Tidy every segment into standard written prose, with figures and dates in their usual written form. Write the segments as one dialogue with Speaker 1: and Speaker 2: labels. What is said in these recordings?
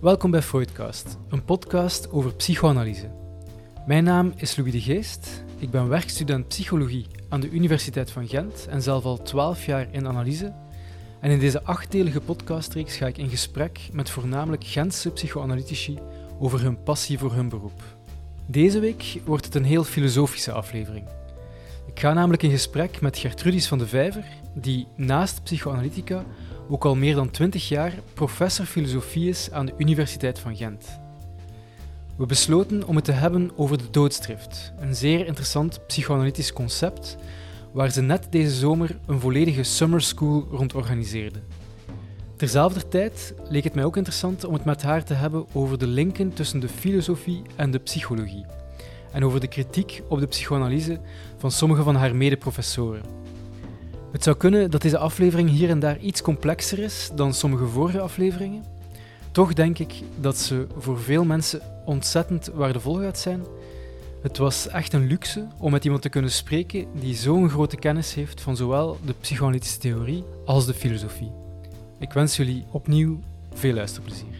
Speaker 1: Welkom bij Freudcast, een podcast over psychoanalyse. Mijn naam is Louis de Geest, ik ben werkstudent psychologie aan de Universiteit van Gent en zelf al 12 jaar in analyse. En in deze 8-delige podcastreeks ga ik in gesprek met voornamelijk Gentse psychoanalytici over hun passie voor hun beroep. Deze week wordt het een heel filosofische aflevering. Ik ga namelijk in gesprek met Gertrudis van de Vijver, die naast psychoanalytica ook al meer dan 20 jaar professor filosofie is aan de Universiteit van Gent. We besloten om het te hebben over de doodstreft, een zeer interessant psychoanalytisch concept waar ze net deze zomer een volledige summer school rond organiseerde. Terzelfde tijd leek het mij ook interessant om het met haar te hebben over de linken tussen de filosofie en de psychologie en over de kritiek op de psychoanalyse van sommige van haar mede-professoren. Het zou kunnen dat deze aflevering hier en daar iets complexer is dan sommige vorige afleveringen. Toch denk ik dat ze voor veel mensen ontzettend waardevol gaat zijn. Het was echt een luxe om met iemand te kunnen spreken die zo'n grote kennis heeft van zowel de psychoanalytische theorie als de filosofie. Ik wens jullie opnieuw veel luisterplezier.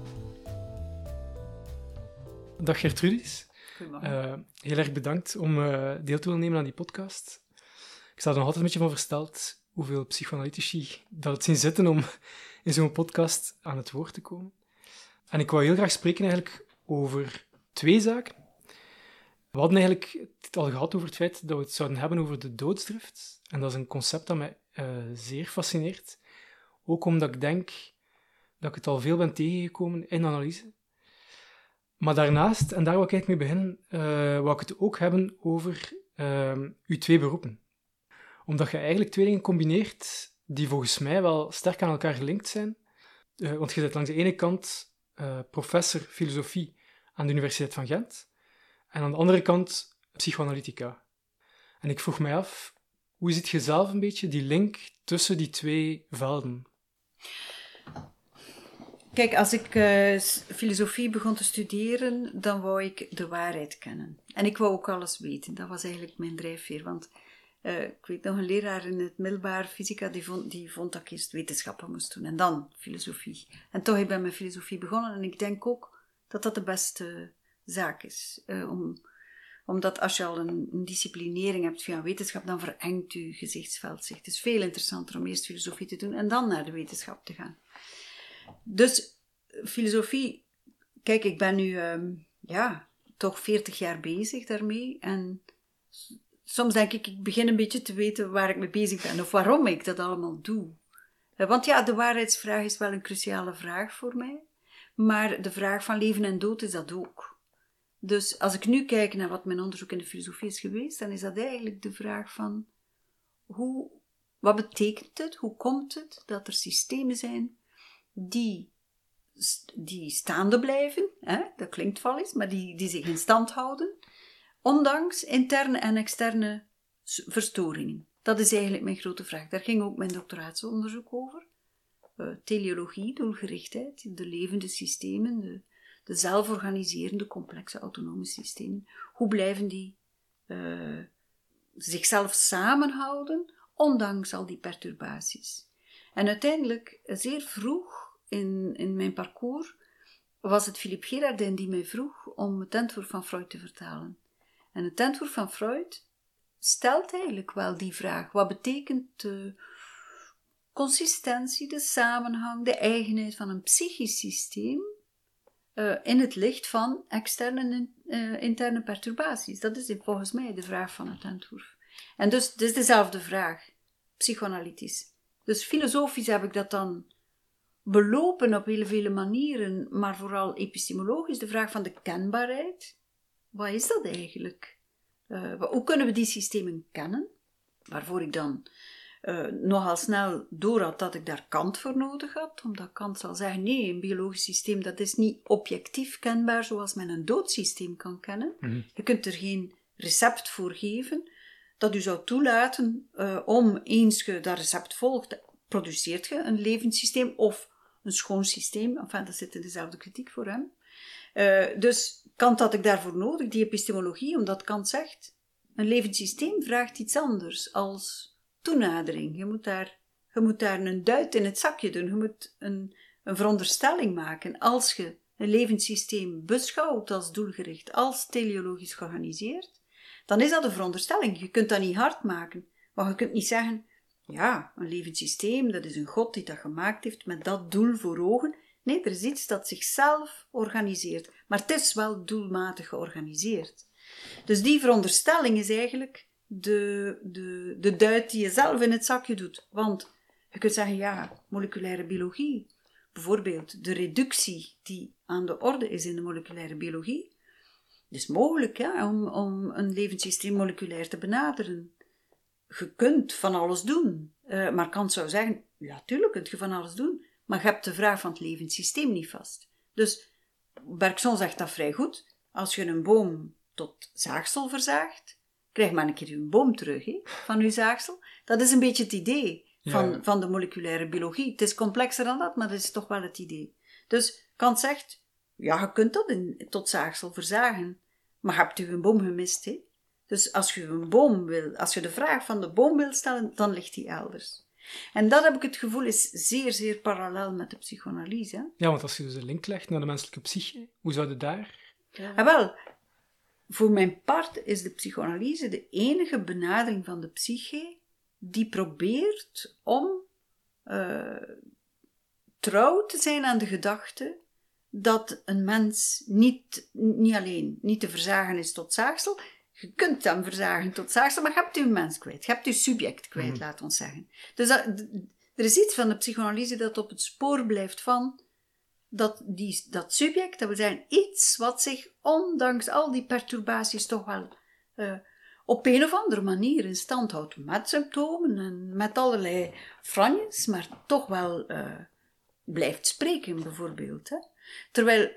Speaker 1: Dag Gertrudis. Heel erg bedankt om deel te willen nemen aan die podcast. Ik sta er nog altijd een beetje van versteld hoeveel psychoanalytici dat het zien zitten om in zo'n podcast aan het woord te komen. En ik wou heel graag spreken eigenlijk over 2 zaken. We hadden eigenlijk het al gehad over het feit dat we het zouden hebben over de doodstreft. En dat is een concept dat mij zeer fascineert. Ook omdat ik denk dat ik het al veel ben tegengekomen in analyse. Maar daarnaast, en daar wil ik eigenlijk mee beginnen, wou ik het ook hebben over uw 2 beroepen. Omdat je eigenlijk 2 dingen combineert die volgens mij wel sterk aan elkaar gelinkt zijn. Want je bent langs de ene kant professor filosofie aan de Universiteit van Gent en aan de andere kant psychoanalytica. En ik vroeg mij af, hoe ziet je zelf een beetje die link tussen die 2 velden?
Speaker 2: Kijk, als ik filosofie begon te studeren, dan wou ik de waarheid kennen. En ik wou ook alles weten. Dat was eigenlijk mijn drijfveer, want ik weet nog, een leraar in het middelbaar fysica, die vond dat ik eerst wetenschappen moest doen en dan filosofie. En toch, ik ben met filosofie begonnen en ik denk ook dat dat de beste zaak is. Omdat als je al een disciplinering hebt via wetenschap, dan verengt je gezichtsveld zich. Het is veel interessanter om eerst filosofie te doen en dan naar de wetenschap te gaan. Dus filosofie, kijk, ik ben nu toch 40 jaar bezig daarmee en soms denk ik begin een beetje te weten waar ik mee bezig ben of waarom ik dat allemaal doe. Want ja, de waarheidsvraag is wel een cruciale vraag voor mij, maar de vraag van leven en dood is dat ook. Dus als ik nu kijk naar wat mijn onderzoek in de filosofie is geweest, dan is dat eigenlijk de vraag van wat betekent het, hoe komt het dat er systemen zijn die staande blijven, dat klinkt wel eens, maar die zich in stand houden, ondanks interne en externe verstoringen. Dat is eigenlijk mijn grote vraag. Daar ging ook mijn doctoraatsonderzoek over. Teleologie, doelgerichtheid, de levende systemen, de zelforganiserende, complexe, autonome systemen. Hoe blijven die zichzelf samenhouden, ondanks al die perturbaties? En uiteindelijk, zeer vroeg in mijn parcours, was het Philippe Girardin die mij vroeg om het antwoord van Freud te vertalen. En het antwoord van Freud stelt eigenlijk wel die vraag. Wat betekent de consistentie, de samenhang, de eigenheid van een psychisch systeem in het licht van externe en interne perturbaties? Dat is volgens mij de vraag van het antwoord. En dus het is dezelfde vraag, psychoanalytisch. Dus filosofisch heb ik dat dan belopen op heel vele manieren, maar vooral epistemologisch, de vraag van de kenbaarheid. Wat is dat eigenlijk? Hoe kunnen we die systemen kennen? Waarvoor ik dan nogal snel door had dat ik daar Kant voor nodig had, omdat Kant zal zeggen, nee, een biologisch systeem dat is niet objectief kenbaar zoals men een doodsysteem kan kennen. Mm-hmm. Je kunt er geen recept voor geven dat u zou toelaten om, eens je dat recept volgt, produceert je een levend systeem of een schoon systeem. Enfin, dat zit in dezelfde kritiek voor hem. Dus Kant had ik daarvoor nodig, die epistemologie, omdat Kant zegt, een levend systeem vraagt iets anders als toenadering. Je moet daar een duit in het zakje doen. Je moet een veronderstelling maken. Als je een levenssysteem beschouwt als doelgericht, als teleologisch georganiseerd, dan is dat een veronderstelling. Je kunt dat niet hard maken. Maar je kunt niet zeggen, ja, een levenssysteem, dat is een God die dat gemaakt heeft met dat doel voor ogen. Nee, er is iets dat zichzelf organiseert. Maar het is wel doelmatig georganiseerd. Dus die veronderstelling is eigenlijk de duit die je zelf in het zakje doet. Want je kunt zeggen, ja, moleculaire biologie, bijvoorbeeld de reductie die aan de orde is in de moleculaire biologie, het is mogelijk om een levenssysteem moleculair te benaderen. Je kunt van alles doen. Maar Kant zou zeggen, ja, tuurlijk kun je van alles doen, maar je hebt de vraag van het levenssysteem niet vast. Dus Bergson zegt dat vrij goed. Als je een boom tot zaagsel verzaagt, krijg maar een keer je boom terug van je zaagsel. Dat is een beetje het idee van de moleculaire biologie. Het is complexer dan dat, maar dat is toch wel het idee. Dus Kant zegt, ja, je kunt dat tot zaagsel verzagen, maar hebt u een boom gemist, Dus als je de vraag van de boom wil stellen, dan ligt die elders. En dat heb ik het gevoel is zeer, zeer parallel met de psychoanalyse. Hè?
Speaker 1: Ja, want als je dus een link legt naar de menselijke psyche, hoe zou je daar...
Speaker 2: Wel, voor mijn part is de psychoanalyse de enige benadering van de psyche die probeert om trouw te zijn aan de gedachte dat een mens niet alleen niet te verzagen is tot zaagsel. Je kunt hem verzagen tot zaagsel, maar je hebt je mens kwijt. Je hebt je subject kwijt, laat ons zeggen. Dus er is iets van de psychoanalyse dat op het spoor blijft van dat subject, dat wil zeggen iets wat zich ondanks al die perturbaties toch wel op een of andere manier in stand houdt. Met symptomen en met allerlei franjes, maar toch wel blijft spreken, bijvoorbeeld. Hè. Terwijl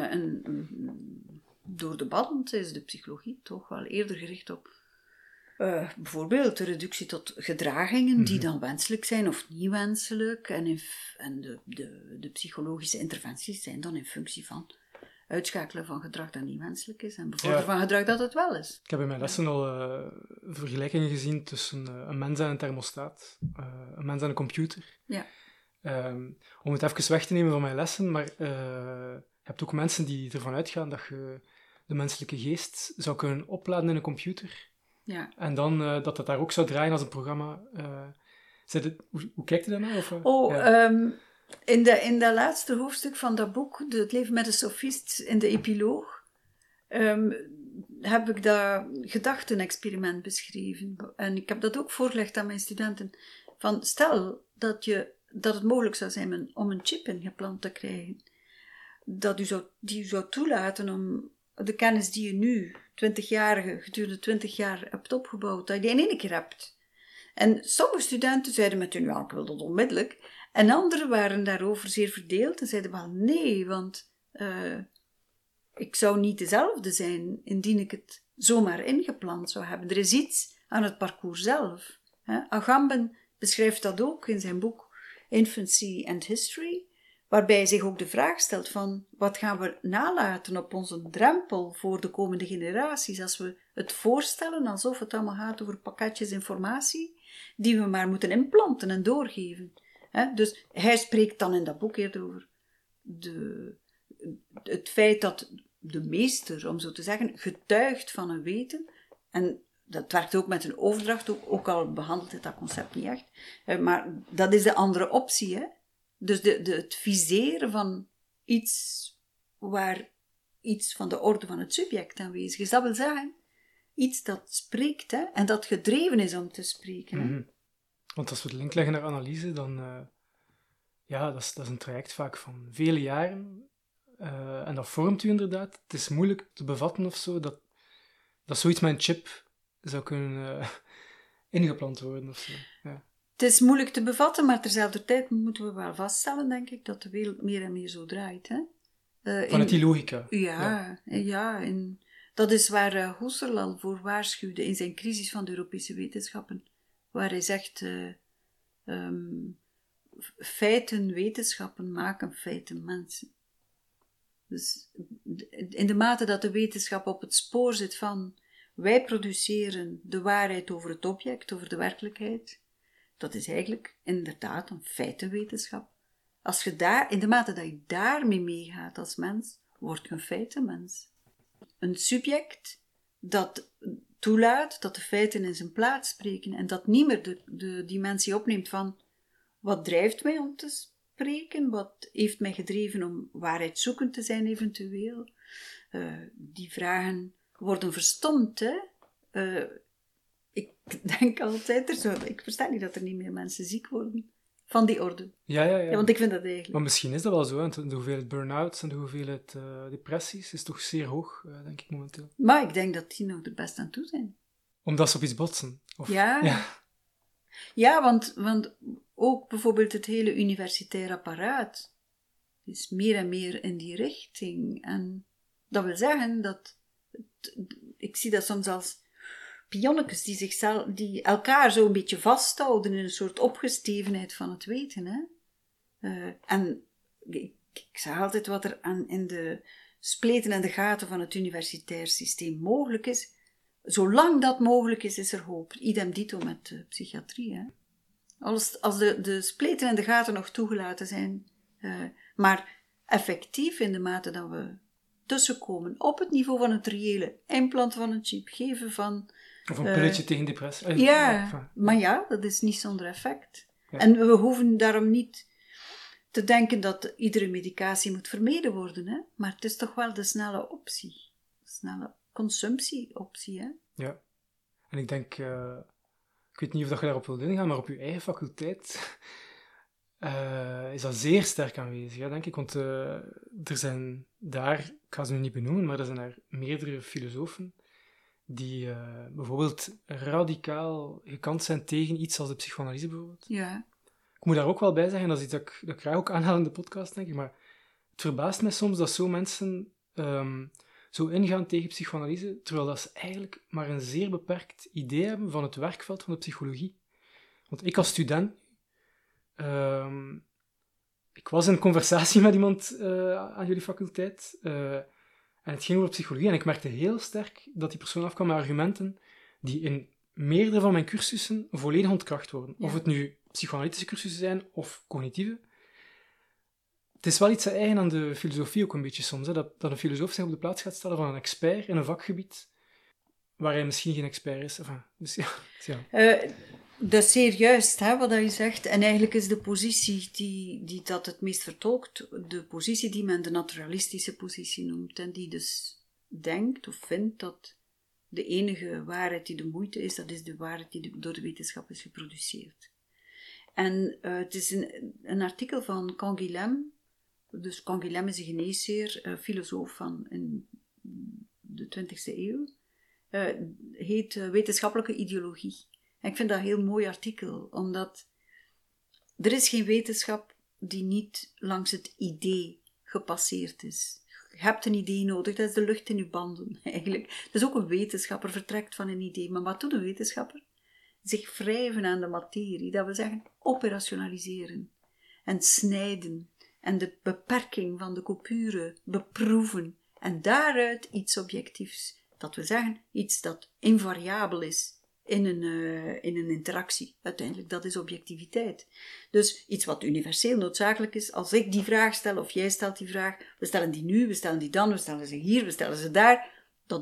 Speaker 2: door de band is de psychologie toch wel eerder gericht op bijvoorbeeld de reductie tot gedragingen die dan wenselijk zijn of niet wenselijk. En de psychologische interventies zijn dan in functie van uitschakelen van gedrag dat niet wenselijk is en bevorderen van gedrag dat het wel is.
Speaker 1: Ik heb in mijn lessen al vergelijkingen gezien tussen een mens en een thermostaat, een mens en een computer.
Speaker 2: Ja.
Speaker 1: Om het even weg te nemen van mijn lessen, maar je hebt ook mensen die ervan uitgaan dat je de menselijke geest zou kunnen opladen in een computer.
Speaker 2: Ja.
Speaker 1: En dan dat het daar ook zou draaien als een programma. Hoe kijkt u daarnaar?
Speaker 2: In dat laatste hoofdstuk van dat boek, Het leven met de sofist, in de epiloog, heb ik dat gedachtenexperiment beschreven. En ik heb dat ook voorgelegd aan mijn studenten. Van, stel dat het mogelijk zou zijn om een chip ingeplant te krijgen, die u zou toelaten om de kennis die je nu, 20-jarige, gedurende 20 jaar hebt opgebouwd, dat je die in één keer hebt. En sommige studenten zeiden meteen, ja, ik wil dat onmiddellijk. En anderen waren daarover zeer verdeeld en zeiden wel, nee, want ik zou niet dezelfde zijn indien ik het zomaar ingeplant zou hebben. Er is iets aan het parcours zelf. Agamben beschrijft dat ook in zijn boek Infancy and History, waarbij hij zich ook de vraag stelt van, wat gaan we nalaten op onze drempel voor de komende generaties, als we het voorstellen alsof het allemaal gaat over pakketjes informatie, die we maar moeten inplanten en doorgeven. Dus hij spreekt dan in dat boek eerder over het feit dat de meester, om zo te zeggen, getuigt van een weten, en dat werkt ook met een overdracht, ook al behandelt het dat concept niet echt, maar dat is de andere optie, hè. Dus het viseren van iets waar iets van de orde van het subject aanwezig is. Dat wil zeggen, iets dat spreekt, hè, en dat gedreven is om te spreken. Hè.
Speaker 1: Want als we de link leggen naar analyse, dan dat is een traject vaak van vele jaren. En dat vormt u inderdaad. Het is moeilijk te bevatten of zo, dat zoiets met een chip zou kunnen ingeplant worden of zo. Ja.
Speaker 2: Het is moeilijk te bevatten, maar terzelfde tijd moeten we wel vaststellen, denk ik, dat de wereld meer en meer zo draait. Hè?
Speaker 1: Vanuit die logica.
Speaker 2: Ja. Dat is waar Husserl al voor waarschuwde in zijn crisis van de Europese wetenschappen, waar hij zegt, feiten wetenschappen maken feiten mensen. Dus in de mate dat de wetenschap op het spoor zit van, wij produceren de waarheid over het object, over de werkelijkheid, dat is eigenlijk inderdaad een feitenwetenschap. in de mate dat je daarmee meegaat als mens, word je een feitenmens. Een subject dat toelaat dat de feiten in zijn plaats spreken en dat niet meer de dimensie opneemt van wat drijft mij om te spreken, wat heeft mij gedreven om waarheidszoekend te zijn eventueel. Die vragen worden verstomd, hè. Ik denk altijd, ik versta niet dat er niet meer mensen ziek worden van die orde.
Speaker 1: Ja.
Speaker 2: Want ik vind dat eigenlijk.
Speaker 1: Maar misschien is dat wel zo, want de hoeveelheid burn-outs en de hoeveelheid depressies is toch zeer hoog, denk ik momenteel.
Speaker 2: Maar ik denk dat die nog er best aan toe zijn.
Speaker 1: Omdat ze op iets botsen? Of...
Speaker 2: Ja, want ook bijvoorbeeld het hele universitair apparaat is meer en meer in die richting. En dat wil zeggen dat... Ik zie dat soms als pionnetjes die elkaar zo een beetje vasthouden in een soort opgestevenheid van het weten. Hè? En ik zeg altijd wat er in de spleten en de gaten van het universitair systeem mogelijk is. Zolang dat mogelijk is, is er hoop. Idem dito met de psychiatrie. Hè? Als de spleten en de gaten nog toegelaten zijn, maar effectief in de mate dat we tussenkomen op het niveau van het reële implant van een chip, geven van...
Speaker 1: Of een pilletje tegen depressie.
Speaker 2: Maar ja, dat is niet zonder effect.
Speaker 1: Ja.
Speaker 2: En we hoeven daarom niet te denken dat iedere medicatie moet vermeden worden, hè? Maar het is toch wel de snelle optie. Snelle consumptieoptie, hè?
Speaker 1: Ja. En ik denk... ik weet niet of je daarop wilt ingaan, maar op je eigen faculteit is dat zeer sterk aanwezig, hè, denk ik. Want er zijn daar, ik ga ze nu niet benoemen, maar er zijn daar meerdere filosofen die bijvoorbeeld radicaal gekant zijn tegen iets als de psychoanalyse bijvoorbeeld.
Speaker 2: Ja.
Speaker 1: Ik moet daar ook wel bij zeggen, dat is iets dat ik graag ook aanhaal in de podcast, denk ik, maar het verbaast mij soms dat zo mensen zo ingaan tegen psychoanalyse, terwijl dat ze eigenlijk maar een zeer beperkt idee hebben van het werkveld van de psychologie. Want ik als student, ik was in conversatie met iemand aan jullie faculteit, en het ging over psychologie, en ik merkte heel sterk dat die persoon afkwam met argumenten die in meerdere van mijn cursussen volledig ontkracht worden. Ja. Of het nu psychoanalytische cursussen zijn, of cognitieve. Het is wel iets eigen aan de filosofie ook een beetje soms, hè, dat een filosoof zich op de plaats gaat stellen van een expert in een vakgebied waar hij misschien geen expert is. Enfin, dus ja.
Speaker 2: Dat is zeer juist, hè, wat je zegt. En eigenlijk is de positie die dat het meest vertolkt, de positie die men de naturalistische positie noemt, en die dus denkt of vindt dat de enige waarheid die de moeite is, dat is de waarheid die door de wetenschap is geproduceerd. En het is een artikel van Canguilhem. Dus Canguilhem is een geneesheer, filosoof van in de 20e eeuw. Heet Wetenschappelijke Ideologie. En ik vind dat een heel mooi artikel, omdat er is geen wetenschap die niet langs het idee gepasseerd is. Je hebt een idee nodig, dat is de lucht in je banden eigenlijk. Dus ook een wetenschapper vertrekt van een idee. Maar wat doet een wetenschapper? Zich wrijven aan de materie, dat wil zeggen operationaliseren en snijden en de beperking van de coupure beproeven en daaruit iets objectiefs, dat wil zeggen iets dat invariabel is in een interactie. Uiteindelijk, dat is objectiviteit. Dus iets wat universeel noodzakelijk is, als ik die vraag stel of jij stelt die vraag, we stellen die nu, we stellen die dan, we stellen ze hier, we stellen ze daar,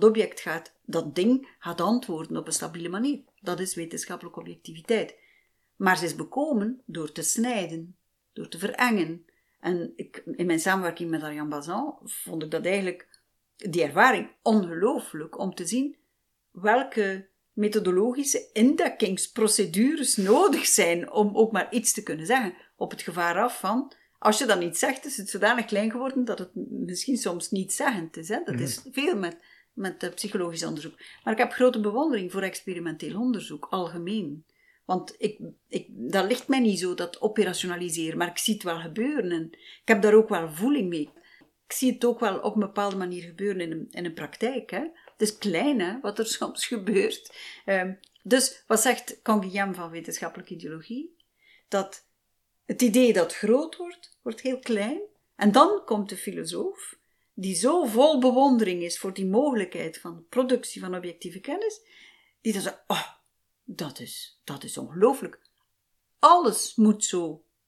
Speaker 2: dat ding gaat antwoorden op een stabiele manier. Dat is wetenschappelijke objectiviteit. Maar ze is bekomen door te snijden, door te verengen. En in mijn samenwerking met Arjan Bazin vond ik dat eigenlijk, die ervaring, ongelooflijk om te zien welke methodologische indekkingsprocedures nodig zijn om ook maar iets te kunnen zeggen. Op het gevaar af van, als je dat niet zegt, is het zodanig klein geworden dat het misschien soms niet zeggend is. Hè? Dat is veel met psychologisch onderzoek. Maar ik heb grote bewondering voor experimenteel onderzoek, algemeen. Want dat ligt mij niet zo, dat operationaliseren, maar ik zie het wel gebeuren. En ik heb daar ook wel voeling mee. Ik zie het ook wel op een bepaalde manier gebeuren in een praktijk. Hè? Het is klein, hè, wat er soms gebeurt. Dus wat zegt Canguilhem van wetenschappelijke ideologie? Dat het idee dat groot wordt heel klein. En dan komt de filosoof, die zo vol bewondering is voor die mogelijkheid van productie van objectieve kennis, die dan zegt, dat is ongelooflijk. Alles moet zo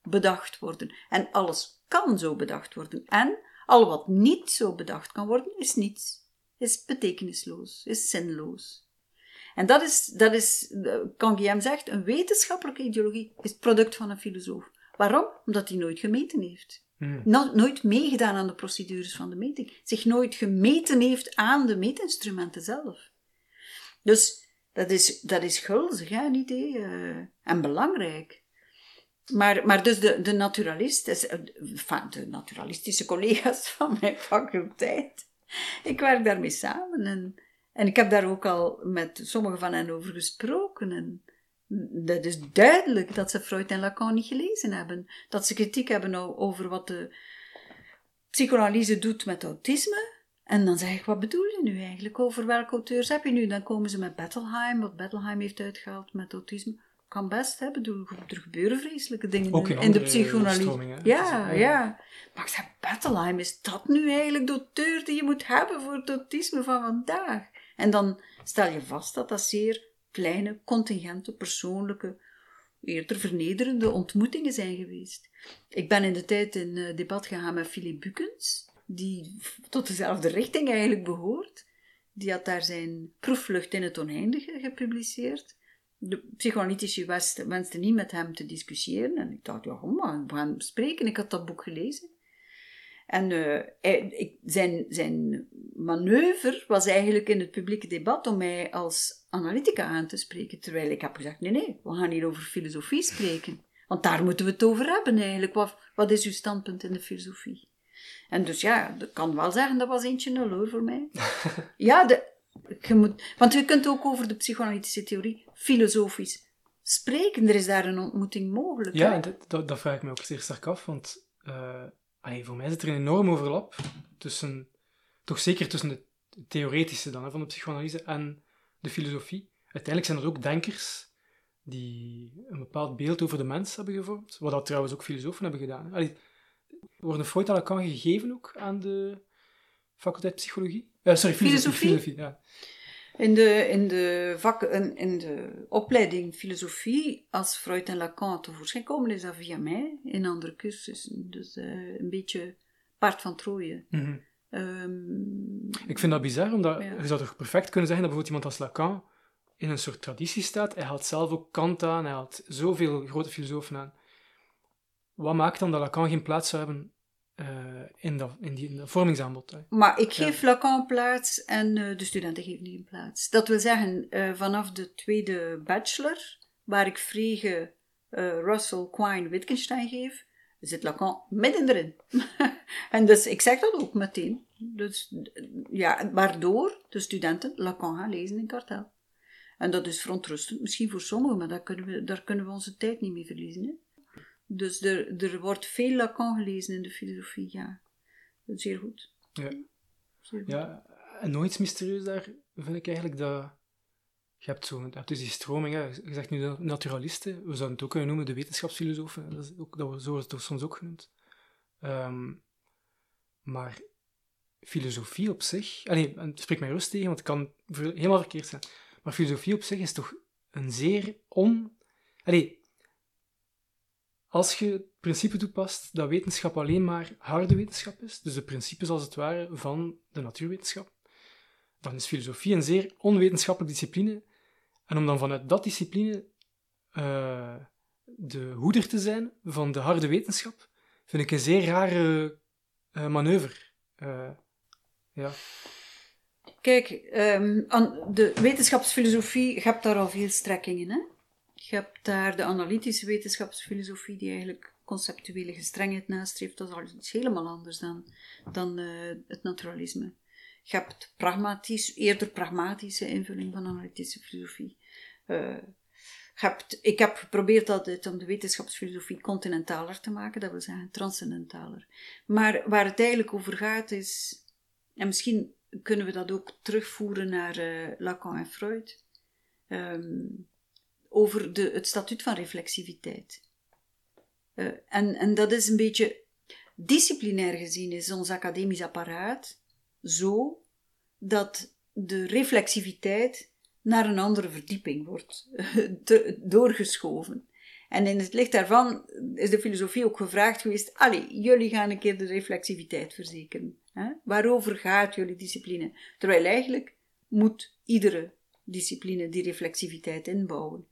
Speaker 2: bedacht worden. En alles kan zo bedacht worden. En al wat niet zo bedacht kan worden, is niets. Is betekenisloos, is zinloos. En dat is, Canguilhem zegt, een wetenschappelijke ideologie is het product van een filosoof. Waarom? Omdat hij nooit gemeten heeft. Nooit meegedaan aan de procedures van de meting. Zich nooit gemeten heeft aan de meetinstrumenten zelf. Dus dat is gulzig, hè, een idee. En belangrijk. Maar dus de naturalistische collega's van mijn faculteit, ik werk daarmee samen. En ik heb daar ook al met sommigen van hen over gesproken. En dat is duidelijk dat ze Freud en Lacan niet gelezen hebben. Dat ze kritiek hebben over wat de psychoanalyse doet met autisme. En dan zeg ik, wat bedoel je nu eigenlijk? Over welke auteurs heb je nu? Dan komen ze met Bettelheim, wat Bettelheim heeft uitgehaald met autisme. Kan best, hè? Bedoel, er gebeuren vreselijke dingen
Speaker 1: ook
Speaker 2: in de psychoanalyse. Ja. Maar ik zeg, Bettelheim, is dat nu eigenlijk de auteur die je moet hebben voor het autisme van vandaag? En dan stel je vast dat dat zeer kleine, contingente, persoonlijke, eerder vernederende ontmoetingen zijn geweest. Ik ben in de tijd in debat gegaan met Philip Bukens, die tot dezelfde richting eigenlijk behoort. Die had daar zijn Proefvlucht in het oneindige gepubliceerd. De psychoanalytische wenste niet met hem te discussiëren. En ik dacht, ja, maar we gaan spreken. Ik had dat boek gelezen. En zijn manoeuvre was eigenlijk in het publieke debat om mij als analytica aan te spreken. Terwijl ik heb gezegd, nee, we gaan hier over filosofie spreken. Want daar moeten we het over hebben eigenlijk. Wat is uw standpunt in de filosofie? En dus ja, ik kan wel zeggen, dat was eentje nul hoor voor mij. Ja, want je kunt ook over de psychoanalytische theorie filosofisch spreken. Er is daar een ontmoeting mogelijk.
Speaker 1: Ja, dat vraag ik me ook zeer sterk af, want voor mij zit er een enorm overlap tussen, toch zeker tussen het theoretische dan, van de psychoanalyse en de filosofie. Uiteindelijk zijn er ook denkers die een bepaald beeld over de mens hebben gevormd, wat dat trouwens ook filosofen hebben gedaan. Worden Freud en Lacan gegeven ook aan de faculteit psychologie? Filosofie, ja. In
Speaker 2: de opleiding filosofie, als Freud en Lacan tevoorschijn komen, is dat via mij in andere cursussen. Dus een beetje paard van Troje.
Speaker 1: Mm-hmm. Ik vind dat bizar, omdat je zou toch perfect kunnen zeggen dat bijvoorbeeld iemand als Lacan in een soort traditie staat. Hij haalt zelf ook Kant aan, hij haalt zoveel grote filosofen aan. Wat maakt dan dat Lacan geen plaats zou hebben in dat vormingsaanbod?
Speaker 2: Maar ik geef Lacan plaats en de studenten geven die een plaats. Dat wil zeggen, vanaf de tweede bachelor, waar ik Frege, Russell, Quine, Wittgenstein geef, zit Lacan midden erin. En dus ik zeg dat ook meteen. Dus, ja, waardoor de studenten Lacan gaan lezen in kartel. En dat is verontrustend, misschien voor sommigen, maar daar kunnen we onze tijd niet mee verliezen. Hè? Dus er wordt veel Lacan gelezen in de filosofie, ja. Dat is zeer goed.
Speaker 1: Ja.
Speaker 2: Zeer goed.
Speaker 1: Ja, en nog iets mysterieus daar vind ik eigenlijk dat... Je hebt dus die stroming, hè. Je zegt nu de naturalisten, we zouden het ook kunnen noemen de wetenschapsfilosofen, zo wordt het soms ook genoemd. Maar filosofie op zich... het spreekt mij rust tegen, want het kan helemaal verkeerd zijn. Maar filosofie op zich is toch een zeer als je het principe toepast dat wetenschap alleen maar harde wetenschap is, dus de principes als het ware van de natuurwetenschap, dan is filosofie een zeer onwetenschappelijke discipline. En om dan vanuit dat discipline de hoeder te zijn van de harde wetenschap, vind ik een zeer rare manoeuvre. Ja.
Speaker 2: Kijk, de wetenschapsfilosofie, je hebt daar al veel strekkingen, hè? Je hebt daar de analytische wetenschapsfilosofie, die eigenlijk conceptuele gestrengheid nastreeft. Dat is al iets helemaal anders dan het naturalisme. Je hebt eerder pragmatische invulling van analytische filosofie. Ik heb geprobeerd altijd om de wetenschapsfilosofie continentaler te maken, dat wil zeggen transcendentaler. Maar waar het eigenlijk over gaat is, en misschien kunnen we dat ook terugvoeren naar Lacan en Freud, over het statuut van reflexiviteit. En dat is een beetje, disciplinair gezien is ons academisch apparaat zo dat de reflexiviteit naar een andere verdieping wordt doorgeschoven. En in het licht daarvan is de filosofie ook gevraagd geweest, jullie gaan een keer de reflexiviteit verzekeren. Hè? Waarover gaat jullie discipline? Terwijl eigenlijk moet iedere discipline die reflexiviteit inbouwen.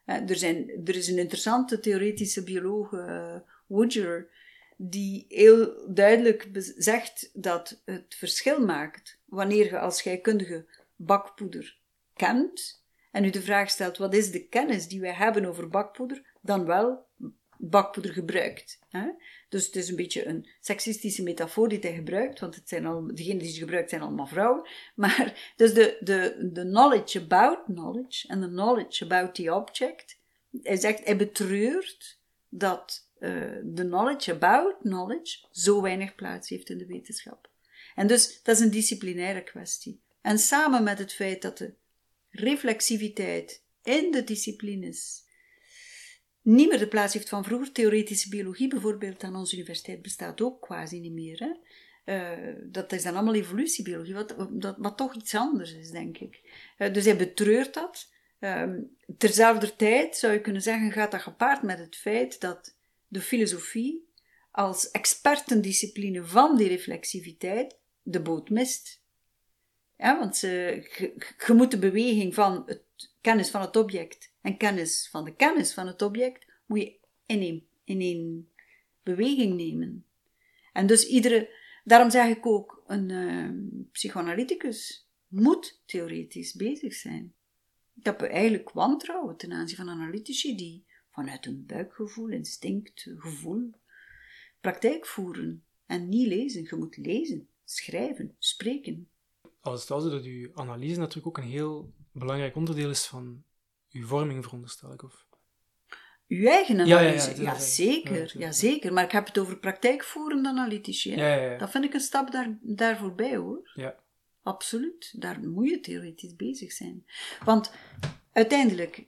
Speaker 2: Er is een interessante theoretische bioloog, Woodger, die heel duidelijk zegt dat het verschil maakt wanneer je als scheikundige bakpoeder kent en u de vraag stelt, wat is de kennis die wij hebben over bakpoeder, dan wel bakpoeder gebruikt. Hè? Dus het is een beetje een seksistische metafoor die hij gebruikt, want degenen die ze gebruikt zijn allemaal vrouwen. Maar dus de knowledge about knowledge en de knowledge about the object, hij betreurt dat de knowledge about knowledge zo weinig plaats heeft in de wetenschap. En dus dat is een disciplinaire kwestie. En samen met het feit dat de reflexiviteit in de disciplines niet meer de plaats heeft van vroeger. Theoretische biologie bijvoorbeeld aan onze universiteit bestaat ook quasi niet meer. Hè? Dat is dan allemaal evolutiebiologie, wat toch iets anders is, denk ik. Dus hij betreurt dat. Terzelfde tijd zou je kunnen zeggen, gaat dat gepaard met het feit dat de filosofie als expertendiscipline van die reflexiviteit de boot mist. Ja, want je moet de beweging van het kennis van het object en kennis van het object moet je in één beweging nemen. En dus daarom zeg ik ook, een psychoanalyticus moet theoretisch bezig zijn. Ik heb eigenlijk wantrouwen ten aanzien van analytici die vanuit hun buikgevoel, instinct, gevoel, praktijk voeren en niet lezen. Je moet lezen, schrijven, spreken.
Speaker 1: Als het wel zo dat uw analyse natuurlijk ook een heel belangrijk onderdeel is van uw vorming, veronderstel ik, of?
Speaker 2: Uw eigen analyse?
Speaker 1: Ja,
Speaker 2: zeker. Ja, zeker. Maar ik heb het over praktijkvoerende analytici.
Speaker 1: Ja.
Speaker 2: Dat vind ik een stap daar voorbij, hoor.
Speaker 1: Ja.
Speaker 2: Absoluut. Daar moet je theoretisch bezig zijn. Want uiteindelijk,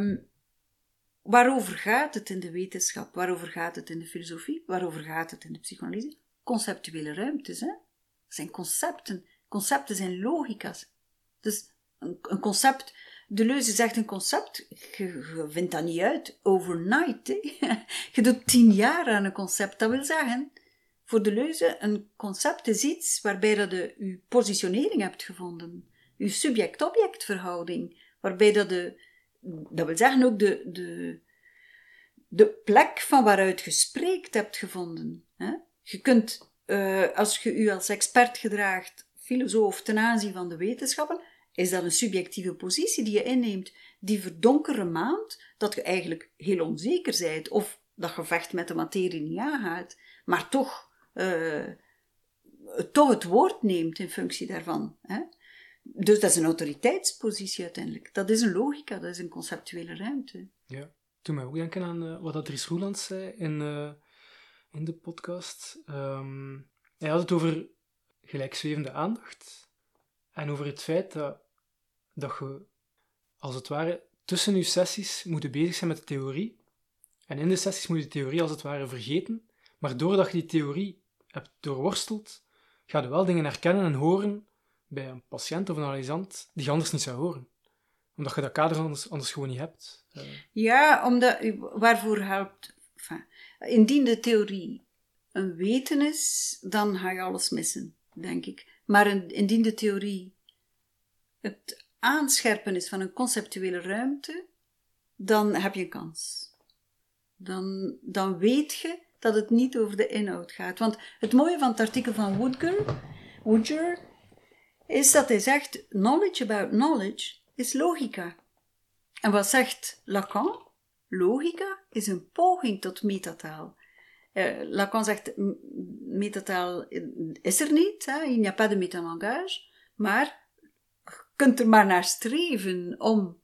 Speaker 2: waarover gaat het in de wetenschap? Waarover gaat het in de filosofie? Waarover gaat het in de psychoanalyse? Conceptuele ruimtes, hè? Dat zijn concepten. Concepten zijn logica's. Dus een concept, Deleuze zegt een concept, je vindt dat niet uit overnight. Hè? Je doet 10 jaar aan een concept. Dat wil zeggen, voor Deleuze, een concept is iets waarbij dat je positionering hebt gevonden. Je subject-object verhouding. Waarbij dat wil zeggen ook de plek van waaruit je spreekt hebt gevonden. Hè? Je kunt, als je je als expert gedraagt, filosoof ten aanzien van de wetenschappen, is dat een subjectieve positie die je inneemt, die verdonkere maand, dat je eigenlijk heel onzeker bent, of dat je vecht met de materie niet aangaat, maar toch het woord neemt in functie daarvan. Hè? Dus dat is een autoriteitspositie uiteindelijk. Dat is een logica, dat is een conceptuele ruimte.
Speaker 1: Ja, toen mij ook denken aan wat Dries Roelands zei in de podcast. Hij had het over gelijkzwevende aandacht en over het feit dat je, als het ware, tussen je sessies moet bezig zijn met de theorie. En in de sessies moet je de theorie als het ware vergeten. Maar doordat je die theorie hebt doorworsteld, ga je wel dingen herkennen en horen bij een patiënt of een analysant die je anders niet zou horen. Omdat je dat kader anders gewoon niet hebt.
Speaker 2: Ja, waarvoor helpt... Indien de theorie een weten is, dan ga je alles missen, denk ik. Maar indien de theorie het aanscherpen is van een conceptuele ruimte, dan heb je een kans. Dan weet je dat het niet over de inhoud gaat. Want het mooie van het artikel van Woodger is dat hij zegt, knowledge about knowledge is logica. En wat zegt Lacan? Logica is een poging tot metataal. Lacan zegt, metataal is er niet, hè? Il n'y a pas de métalangage, maar je kunt er maar naar streven om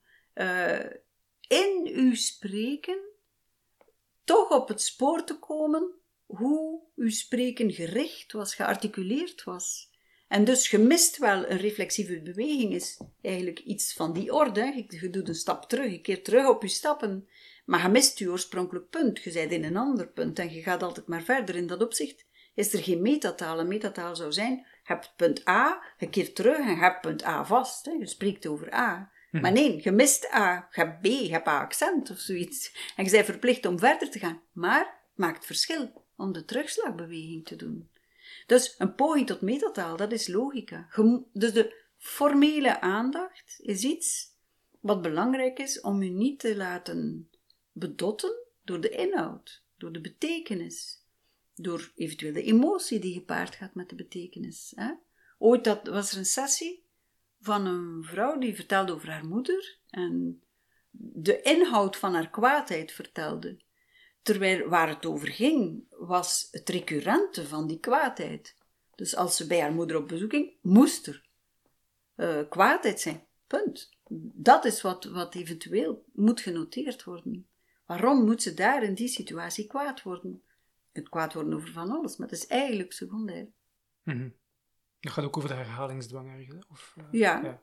Speaker 2: in uw spreken toch op het spoor te komen hoe uw spreken gericht was, gearticuleerd was. En dus je mist wel een reflexieve beweging, is eigenlijk iets van die orde. Je doet een stap terug, je keert terug op je stappen, maar je mist je oorspronkelijk punt. Je bent in een ander punt en je gaat altijd maar verder. In dat opzicht is er geen metataal. Een metataal zou zijn, je hebt punt A, je keert terug en je hebt punt A vast. Hè. Je spreekt over A. Maar nee, je mist A, je hebt B, je hebt A-accent of zoiets. En je bent verplicht om verder te gaan. Maar het maakt verschil om de terugslagbeweging te doen. Dus een poging tot metataal, dat is logica. Dus de formele aandacht is iets wat belangrijk is om je niet te laten bedotten door de inhoud, door de betekenis, door eventueel de emotie die gepaard gaat met de betekenis. Hè? Ooit was er een sessie van een vrouw die vertelde over haar moeder en de inhoud van haar kwaadheid vertelde. Terwijl waar het over ging, was het recurrente van die kwaadheid. Dus als ze bij haar moeder op bezoek ging, moest er kwaadheid zijn. Punt. Dat is wat eventueel moet genoteerd worden. Waarom moet ze daar in die situatie kwaad worden? Het kwaad worden over van alles, maar het is eigenlijk secundair.
Speaker 1: Mm-hmm. Dat gaat ook over de herhalingsdwang ergens?
Speaker 2: Ja.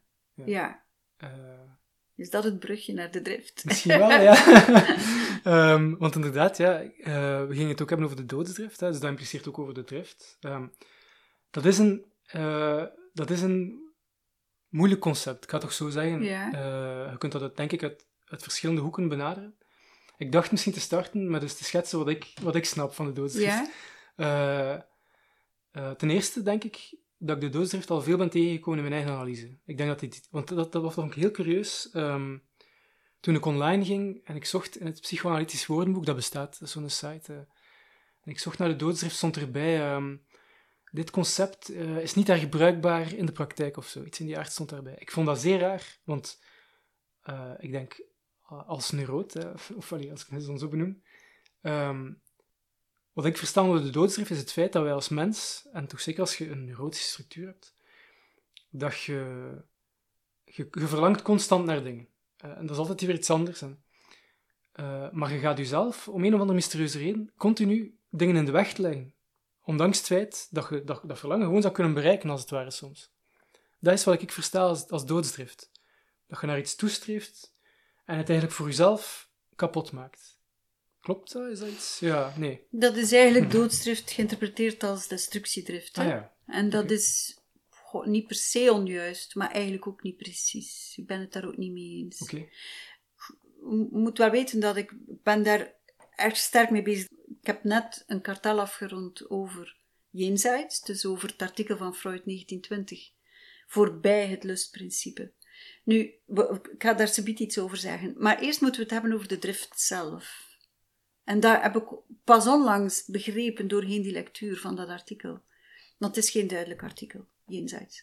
Speaker 2: Is dat het brugje naar de drift?
Speaker 1: Misschien wel, ja. Want inderdaad, we gingen het ook hebben over de doodsdrift, hè, dus dat impliceert ook over de drift. Dat is een moeilijk concept, ik ga het toch zo zeggen.
Speaker 2: Ja.
Speaker 1: Je kunt dat denk ik uit verschillende hoeken benaderen. Ik dacht misschien te starten met eens te schetsen wat ik snap van de doodsdrift.
Speaker 2: Ja.
Speaker 1: Ten eerste denk ik dat ik de doodsdrift al veel ben tegengekomen in mijn eigen analyse. Ik denk want dat was toch heel curieus. Toen ik online ging en ik zocht in het psychoanalytisch woordenboek, dat bestaat, dat is zo'n site, en ik zocht naar de doodsdrift, stond erbij, dit concept is niet erg bruikbaar in de praktijk of zo. Iets in die aard stond daarbij. Ik vond dat zeer raar, want ik denk, als neuroot, of als ik het zo benoem, wat ik versta onder de doodsdrift is het feit dat wij als mens, en toch zeker als je een neurotische structuur hebt, dat je verlangt constant naar dingen. En dat is altijd weer iets anders. Maar je gaat jezelf, om een of andere mysterieuze reden, continu dingen in de weg te leggen. Ondanks het feit dat je dat verlangen gewoon zou kunnen bereiken, als het ware soms. Dat is wat ik versta als doodsdrift. Dat je naar iets toestreeft en het eigenlijk voor jezelf kapot maakt. Klopt dat? Is dat iets? Ja, nee.
Speaker 2: Dat is eigenlijk doodsdrift geïnterpreteerd als destructiedrift. Hè?
Speaker 1: Ja.
Speaker 2: En dat is niet per se onjuist, maar eigenlijk ook niet precies. Ik ben het daar ook niet mee eens.
Speaker 1: Okay.
Speaker 2: Je moet wel weten dat ik ben daar erg sterk mee bezig. Ik heb net een kartel afgerond over jenseits, dus over het artikel van Freud 1920, voorbij het lustprincipe. Nu, ik ga daar zometeen iets over zeggen, maar eerst moeten we het hebben over de drift zelf. En daar heb ik pas onlangs begrepen doorheen die lectuur van dat artikel. Want het is geen duidelijk artikel, jenseits.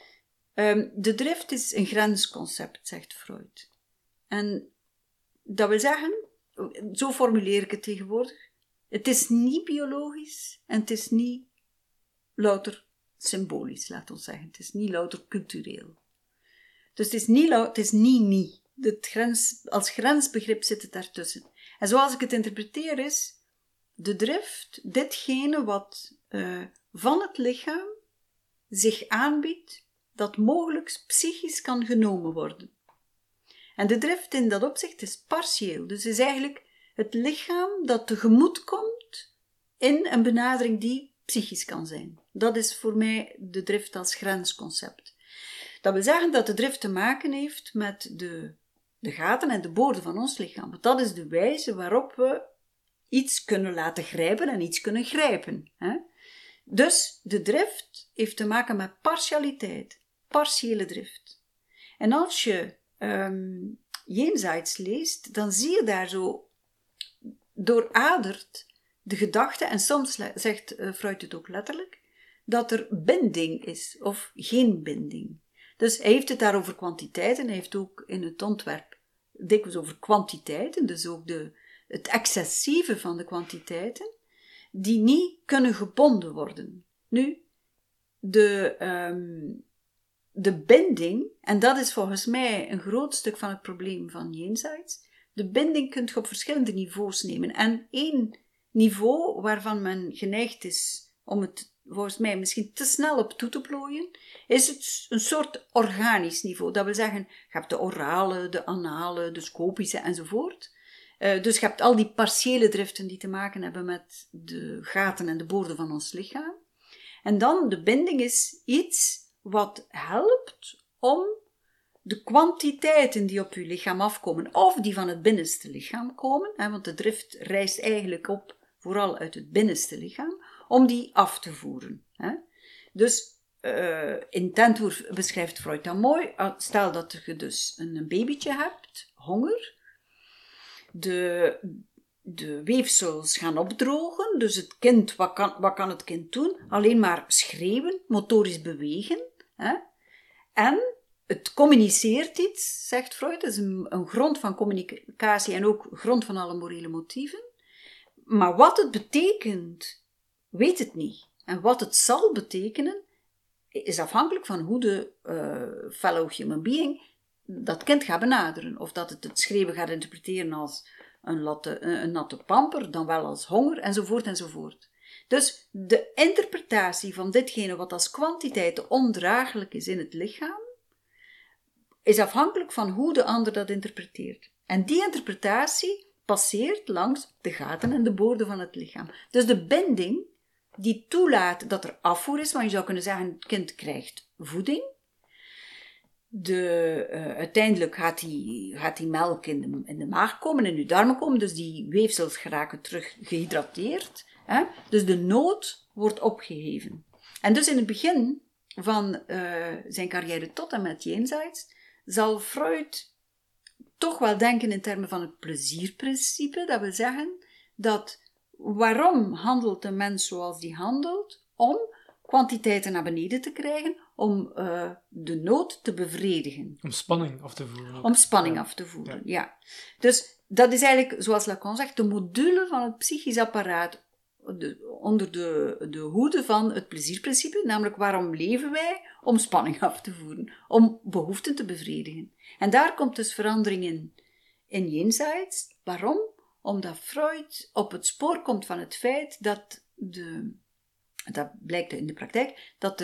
Speaker 2: De drift is een grensconcept, zegt Freud. En dat wil zeggen, zo formuleer ik het tegenwoordig, het is niet biologisch en het is niet louter symbolisch, laat ons zeggen. Het is niet louter cultureel. Dus het is niet. Als grensbegrip zit het daartussen. En zoals ik het interpreteer is, de drift, ditgene wat van het lichaam zich aanbiedt, dat mogelijk psychisch kan genomen worden. En de drift in dat opzicht is partieel, dus is eigenlijk het lichaam dat tegemoet komt in een benadering die psychisch kan zijn. Dat is voor mij de drift als grensconcept. Dat wil zeggen dat de drift te maken heeft met de gaten en de boorden van ons lichaam. Want dat is de wijze waarop we iets kunnen laten grijpen en iets kunnen grijpen. Hè? Dus de drift heeft te maken met partialiteit, partiële drift. En als je jenseits leest, dan zie je daar zo dooraderd de gedachte, en soms zegt Freud het ook letterlijk, dat er binding is of geen binding. Dus hij heeft het daar over kwantiteiten, hij heeft ook in het ontwerp dikwijls over kwantiteiten, dus ook het excessieve van de kwantiteiten, die niet kunnen gebonden worden. Nu, de binding, en dat is volgens mij een groot stuk van het probleem van jenseits, de binding kun je op verschillende niveaus nemen. En één niveau waarvan men geneigd is om het volgens mij misschien te snel op toe te plooien, is het een soort organisch niveau. Dat wil zeggen, je hebt de orale, de anale, de scopische enzovoort. Dus je hebt al die partiële driften die te maken hebben met de gaten en de boorden van ons lichaam. En dan, de binding is iets wat helpt om de kwantiteiten die op uw lichaam afkomen, of die van het binnenste lichaam komen, want de drift rijst eigenlijk op, vooral uit het binnenste lichaam, om die af te voeren. Dus in Tentwoer beschrijft Freud dat mooi. Stel dat je dus een babytje hebt, honger, de weefsels gaan opdrogen, dus het kind, wat kan het kind doen? Alleen maar schreeuwen, motorisch bewegen. En het communiceert iets, zegt Freud, dat is een grond van communicatie en ook grond van alle morele motieven. Maar wat het betekent, weet het niet. En wat het zal betekenen, is afhankelijk van hoe de fellow human being dat kind gaat benaderen. Of dat het schreeuwen gaat interpreteren als een natte pamper, dan wel als honger, enzovoort, enzovoort. Dus de interpretatie van ditgene wat als kwantiteit ondraaglijk is in het lichaam, is afhankelijk van hoe de ander dat interpreteert. En die interpretatie passeert langs de gaten en de boorden van het lichaam. Dus de binding die toelaat dat er afvoer is, want je zou kunnen zeggen, het kind krijgt voeding. Uiteindelijk gaat die melk in de maag komen, in uw darmen komen, dus die weefsels geraken terug gehydrateerd. Dus de nood wordt opgeheven. En dus in het begin van zijn carrière tot en met Jenseits zal Freud toch wel denken in termen van het plezierprincipe. Dat wil zeggen dat waarom handelt een mens zoals die handelt? Om kwantiteiten naar beneden te krijgen, om de nood te bevredigen.
Speaker 1: Om spanning af te voeren.
Speaker 2: Om spanning af te voeren, ja. Dus dat is eigenlijk, zoals Lacan zegt, de module van het psychisch apparaat onder de hoede van het plezierprincipe, namelijk waarom leven wij? Om spanning af te voeren, om behoeften te bevredigen. En daar komt dus verandering in Jenseits. Waarom? Omdat Freud op het spoor komt van het feit dat dat blijkt in de praktijk, dat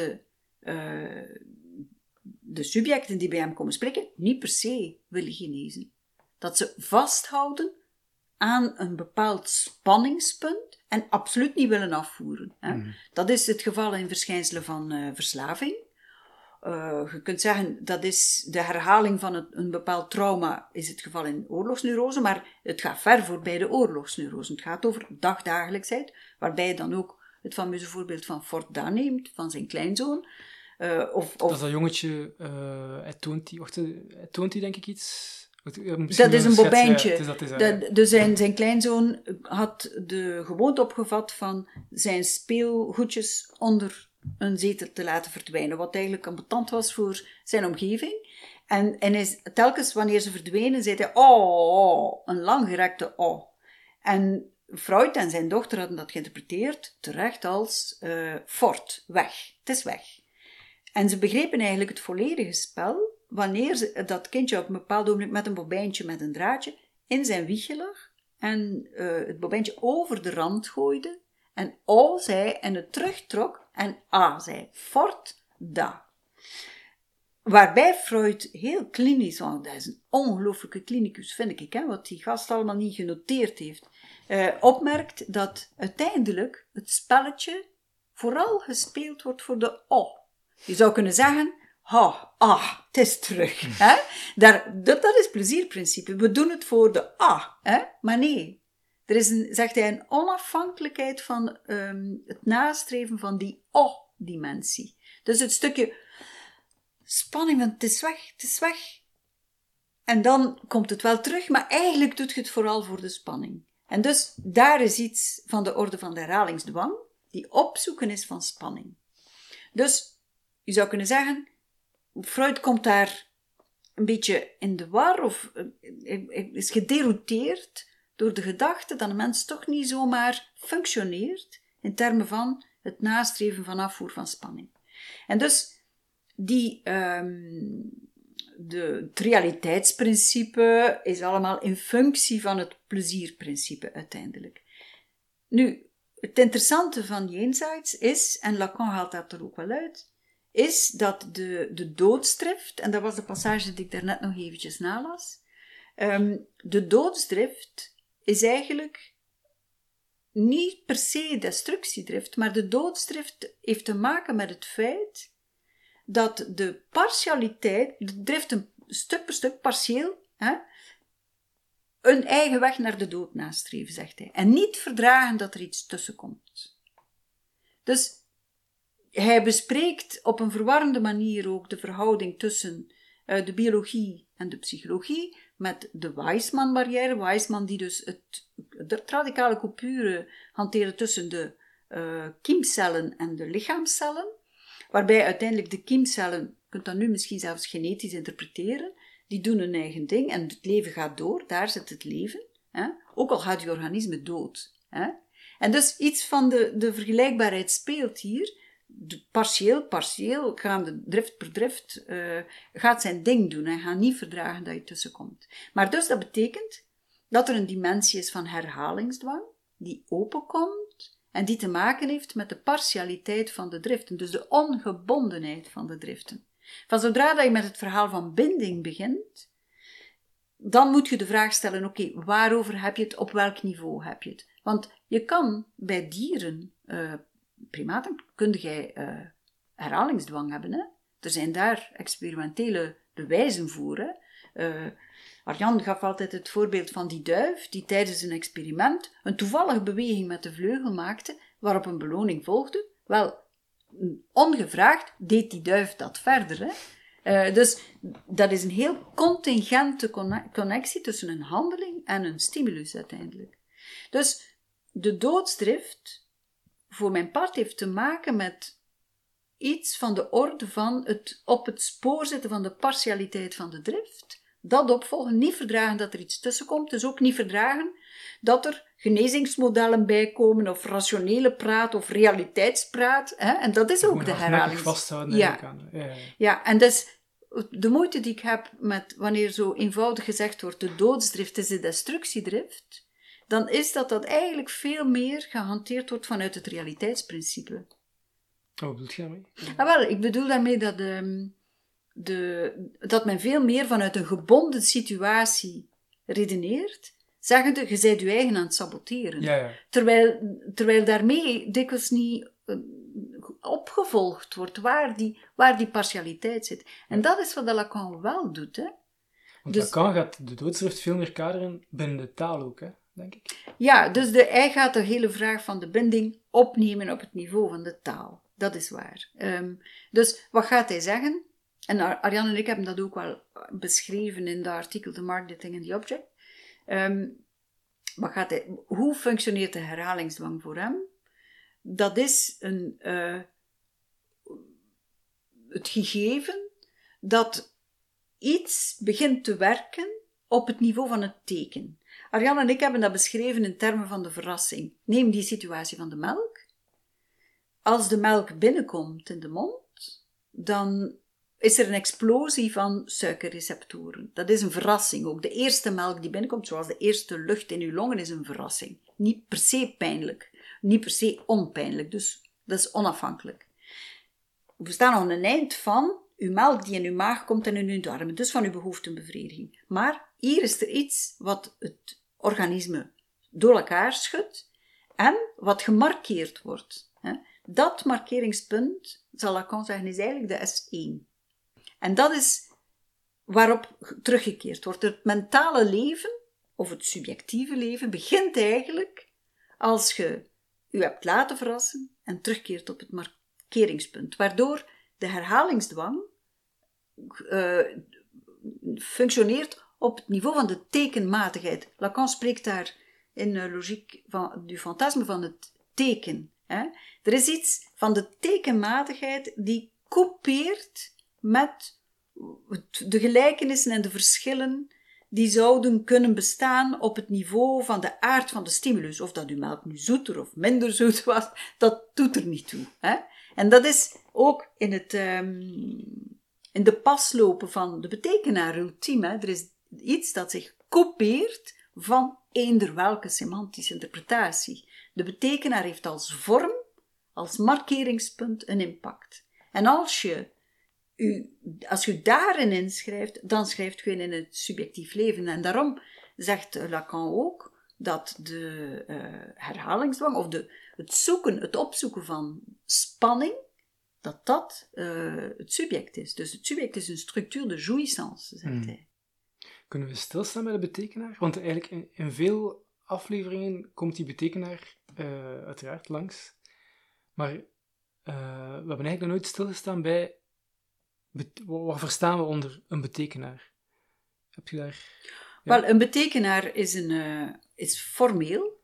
Speaker 2: de subjecten die bij hem komen spreken, niet per se willen genezen. Dat ze vasthouden aan een bepaald spanningspunt en absoluut niet willen afvoeren. Dat is het geval in verschijnselen van verslaving. Je kunt zeggen, dat is de herhaling van een bepaald trauma, is het geval in oorlogsneurose, maar het gaat ver voorbij de oorlogsneurose. Het gaat over dagdagelijksheid, waarbij je dan ook het fameuze voorbeeld van Forda neemt, van zijn kleinzoon.
Speaker 1: Dat is dat jongetje, hij toont denk ik iets.
Speaker 2: Dat is een bobijntje.
Speaker 1: Dus
Speaker 2: zijn kleinzoon had de gewoonte opgevat van zijn speelgoedjes onder een zetel te laten verdwijnen, wat eigenlijk ambetant was voor zijn omgeving. En telkens wanneer ze verdwenen, zei hij, oh, een langgerekte oh. En Freud en zijn dochter hadden dat geïnterpreteerd, terecht als fort, weg, het is weg. En ze begrepen eigenlijk het volledige spel, wanneer ze dat kindje op een bepaald ogenblik met een bobijntje, met een draadje, in zijn wiegje lag, en het bobijntje over de rand gooide, en o zei, en het terugtrok, en a zei, fort, da. Waarbij Freud heel klinisch, want dat is een ongelooflijke klinicus, vind ik, wat die gast allemaal niet genoteerd heeft, opmerkt dat uiteindelijk het spelletje vooral gespeeld wordt voor de o. Je zou kunnen zeggen, het is terug. Dat is plezierprincipe. We doen het voor de maar nee. Er is zegt hij, een onafhankelijkheid van het nastreven van die dimensie. Dus het stukje spanning, want het is weg. En dan komt het wel terug, maar eigenlijk doet je het vooral voor de spanning. En dus daar is iets van de orde van de herhalingsdwang, die opzoeken is van spanning. Dus je zou kunnen zeggen, Freud komt daar een beetje in de war, of is gederouteerd door de gedachte dat een mens toch niet zomaar functioneert in termen van het nastreven van afvoer van spanning. En dus het realiteitsprincipe is allemaal in functie van het plezierprincipe uiteindelijk. Nu, het interessante van Jenseits is, en Lacan haalt dat er ook wel uit, is dat de doodsdrift, en dat was de passage die ik daarnet nog eventjes nalas, de doodsdrift is eigenlijk niet per se destructiedrift, maar de doodsdrift heeft te maken met het feit dat de partialiteit, de driften stuk per stuk, partieel, een eigen weg naar de dood nastreven, zegt hij. En niet verdragen dat er iets tussenkomt. Dus hij bespreekt op een verwarrende manier ook de verhouding tussen de biologie en de psychologie, met de Weismann-barrière. Weismann die dus de radicale coupure hanteerde tussen de kiemcellen en de lichaamscellen, waarbij uiteindelijk de kiemcellen, je kunt dat nu misschien zelfs genetisch interpreteren, die doen hun eigen ding en het leven gaat door, daar zit het leven, ook al gaat je organisme dood. En dus iets van de vergelijkbaarheid speelt hier. Partieel, gaande drift per drift, gaat zijn ding doen en gaat niet verdragen dat je tussenkomt. Maar dus dat betekent dat er een dimensie is van herhalingsdwang, die openkomt en die te maken heeft met de partialiteit van de driften, dus de ongebondenheid van de driften. Van zodra dat je met het verhaal van binding begint, dan moet je de vraag stellen, oké, waarover heb je het, op welk niveau heb je het? Want je kan bij dieren, primaten, kun jij herhalingsdwang hebben. Hè? Er zijn daar experimentele bewijzen voor. Arjan gaf altijd het voorbeeld van die duif, die tijdens een experiment een toevallige beweging met de vleugel maakte, waarop een beloning volgde. Wel, ongevraagd deed die duif dat verder. Dus dat is een heel contingente connectie tussen een handeling en een stimulus uiteindelijk. Dus de doodsdrift, voor mijn part, heeft te maken met iets van de orde van het op het spoor zetten van de partialiteit van de drift, dat opvolgen, niet verdragen dat er iets tussenkomt, dus ook niet verdragen dat er genezingsmodellen bijkomen, of rationele praat, of realiteitspraat, en dat is ook de herhaling.
Speaker 1: Vasthouden
Speaker 2: ja, en dus de moeite die ik heb met, wanneer zo eenvoudig gezegd wordt, de doodsdrift is de destructiedrift, dan is dat eigenlijk veel meer gehanteerd wordt vanuit het realiteitsprincipe.
Speaker 1: Wat bedoel je daarmee?
Speaker 2: Wel, ik bedoel daarmee dat men veel meer vanuit een gebonden situatie redeneert, zeggende, je bent je eigen aan het saboteren.
Speaker 1: Ja.
Speaker 2: Terwijl daarmee dikwijls niet opgevolgd wordt waar die partialiteit zit. En dat is wat Lacan wel doet. Hè?
Speaker 1: Want dus, Lacan gaat de doodsdrift veel meer kaderen binnen de taal ook, hè? Denk ik.
Speaker 2: Ja, dus hij gaat de hele vraag van de binding opnemen op het niveau van de taal. Dat is waar. Dus wat gaat hij zeggen? En Arjan en ik hebben dat ook wel beschreven in de artikel The Marketing and the Object. Hoe functioneert de herhalingsdwang voor hem? Dat is het gegeven dat iets begint te werken op het niveau van het teken. Arjan en ik hebben dat beschreven in termen van de verrassing. Neem die situatie van de melk. Als de melk binnenkomt in de mond, dan is er een explosie van suikerreceptoren. Dat is een verrassing ook. De eerste melk die binnenkomt, zoals de eerste lucht in uw longen, is een verrassing. Niet per se pijnlijk, niet per se onpijnlijk, dus dat is onafhankelijk. We staan nog aan een eind van uw melk die in uw maag komt en in uw darmen, dus van uw behoeftenbevrediging. Maar hier is er iets wat het organisme door elkaar schudt en wat gemarkeerd wordt. Dat markeringspunt, zal Lacan zeggen, is eigenlijk de S1. En dat is waarop teruggekeerd wordt. Het mentale leven, of het subjectieve leven, begint eigenlijk als je u hebt laten verrassen en terugkeert op het markeringspunt. Waardoor de herhalingsdwang functioneert op het niveau van de tekenmatigheid. Lacan spreekt daar in de logiek du fantasme van het teken. Er is iets van de tekenmatigheid die coupeert met de gelijkenissen en de verschillen die zouden kunnen bestaan op het niveau van de aard van de stimulus. Of dat uw melk nu zoeter of minder zoet was, dat doet er niet toe. En dat is ook in de paslopen van de betekenaar ultiem. Er is iets dat zich coupeert van eender welke semantische interpretatie. De betekenaar heeft als vorm, als markeringspunt een impact. En als je daarin inschrijft, dan schrijft je in het subjectief leven. En daarom zegt Lacan ook dat de herhalingsdwang, of het opzoeken van spanning, dat het subject is. Dus het subject is een structuur de jouissance, zegt hij.
Speaker 1: Kunnen we stilstaan bij de betekenaar? Want eigenlijk in veel afleveringen komt die betekenaar uiteraard langs. Maar we hebben eigenlijk nog nooit stilgestaan bij wat verstaan we onder een betekenaar? Heb je daar... Ja.
Speaker 2: Wel, een betekenaar is formeel,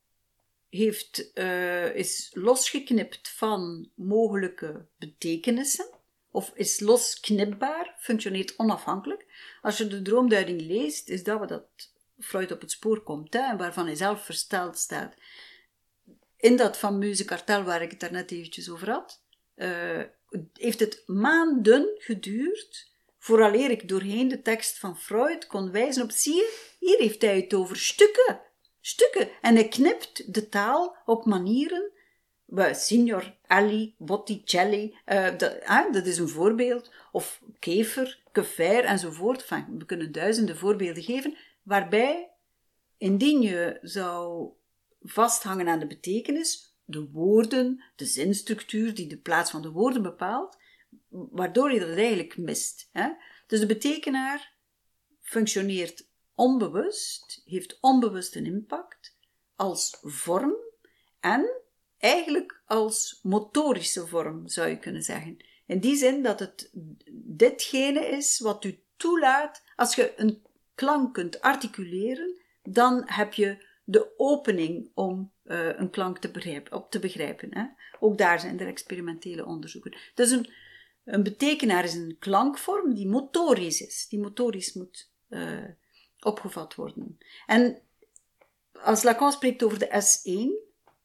Speaker 2: is losgeknipt van mogelijke betekenissen, of is losknipbaar, functioneert onafhankelijk. Als je de droomduiding leest, is dat Freud op het spoor komt, hè, en waarvan hij zelf versteld staat. In dat fameuze kartel waar ik het daarnet eventjes over had, heeft het maanden geduurd vooraleer ik doorheen de tekst van Freud kon wijzen op, zie je, hier heeft hij het over stukken. En hij knipt de taal op manieren, Signor Ali Botticelli, dat is een voorbeeld, of Kefer, Keffer enzovoort. Enfin, we kunnen duizenden voorbeelden geven, waarbij, indien je zou vasthangen aan de betekenis, de woorden, de zinstructuur die de plaats van de woorden bepaalt, waardoor je dat eigenlijk mist. Hè? Dus de betekenaar functioneert onbewust, heeft onbewust een impact, als vorm en eigenlijk als motorische vorm, zou je kunnen zeggen. In die zin dat het ditgene is wat u toelaat, als je een klank kunt articuleren, dan heb je de opening om een klank te begrijpen. Hè? Ook daar zijn er experimentele onderzoeken. Dus een betekenaar is een klankvorm die motorisch is, die motorisch moet opgevat worden. En als Lacan spreekt over de S1,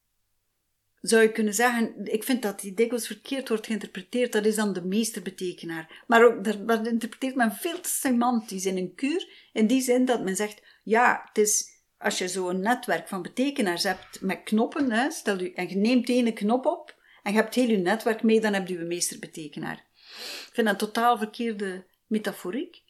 Speaker 2: zou je kunnen zeggen, ik vind dat die dikwijls verkeerd wordt geïnterpreteerd, dat is dan de meesterbetekenaar. Maar ook, dat interpreteert men veel te semantisch in een kuur, in die zin dat men zegt, ja, het is, als je zo'n netwerk van betekenaars hebt met knoppen, hè, en je neemt ene knop op, en je hebt heel je netwerk mee, dan heb je een meesterbetekenaar. Ik vind dat een totaal verkeerde metaforiek.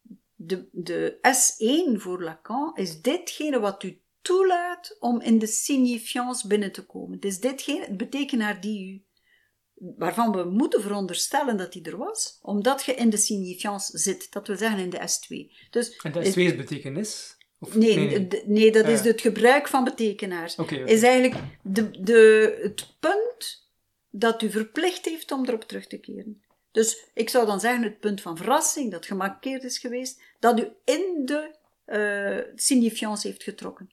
Speaker 2: De S1 voor Lacan is ditgene wat u toelaat om in de signifiance binnen te komen. Het is ditgene, het betekenaar waarvan we moeten veronderstellen dat die er was, omdat je in de signifiance zit. Dat wil zeggen in de S2. Dus,
Speaker 1: en de S2 is betekenis? Of?
Speaker 2: Nee, dat is het gebruik van betekenaars.
Speaker 1: Okay.
Speaker 2: Is eigenlijk het punt dat u verplicht heeft om erop terug te keren. Dus ik zou dan zeggen het punt van verrassing, dat gemarkeerd is geweest, dat u in de signifiance heeft getrokken.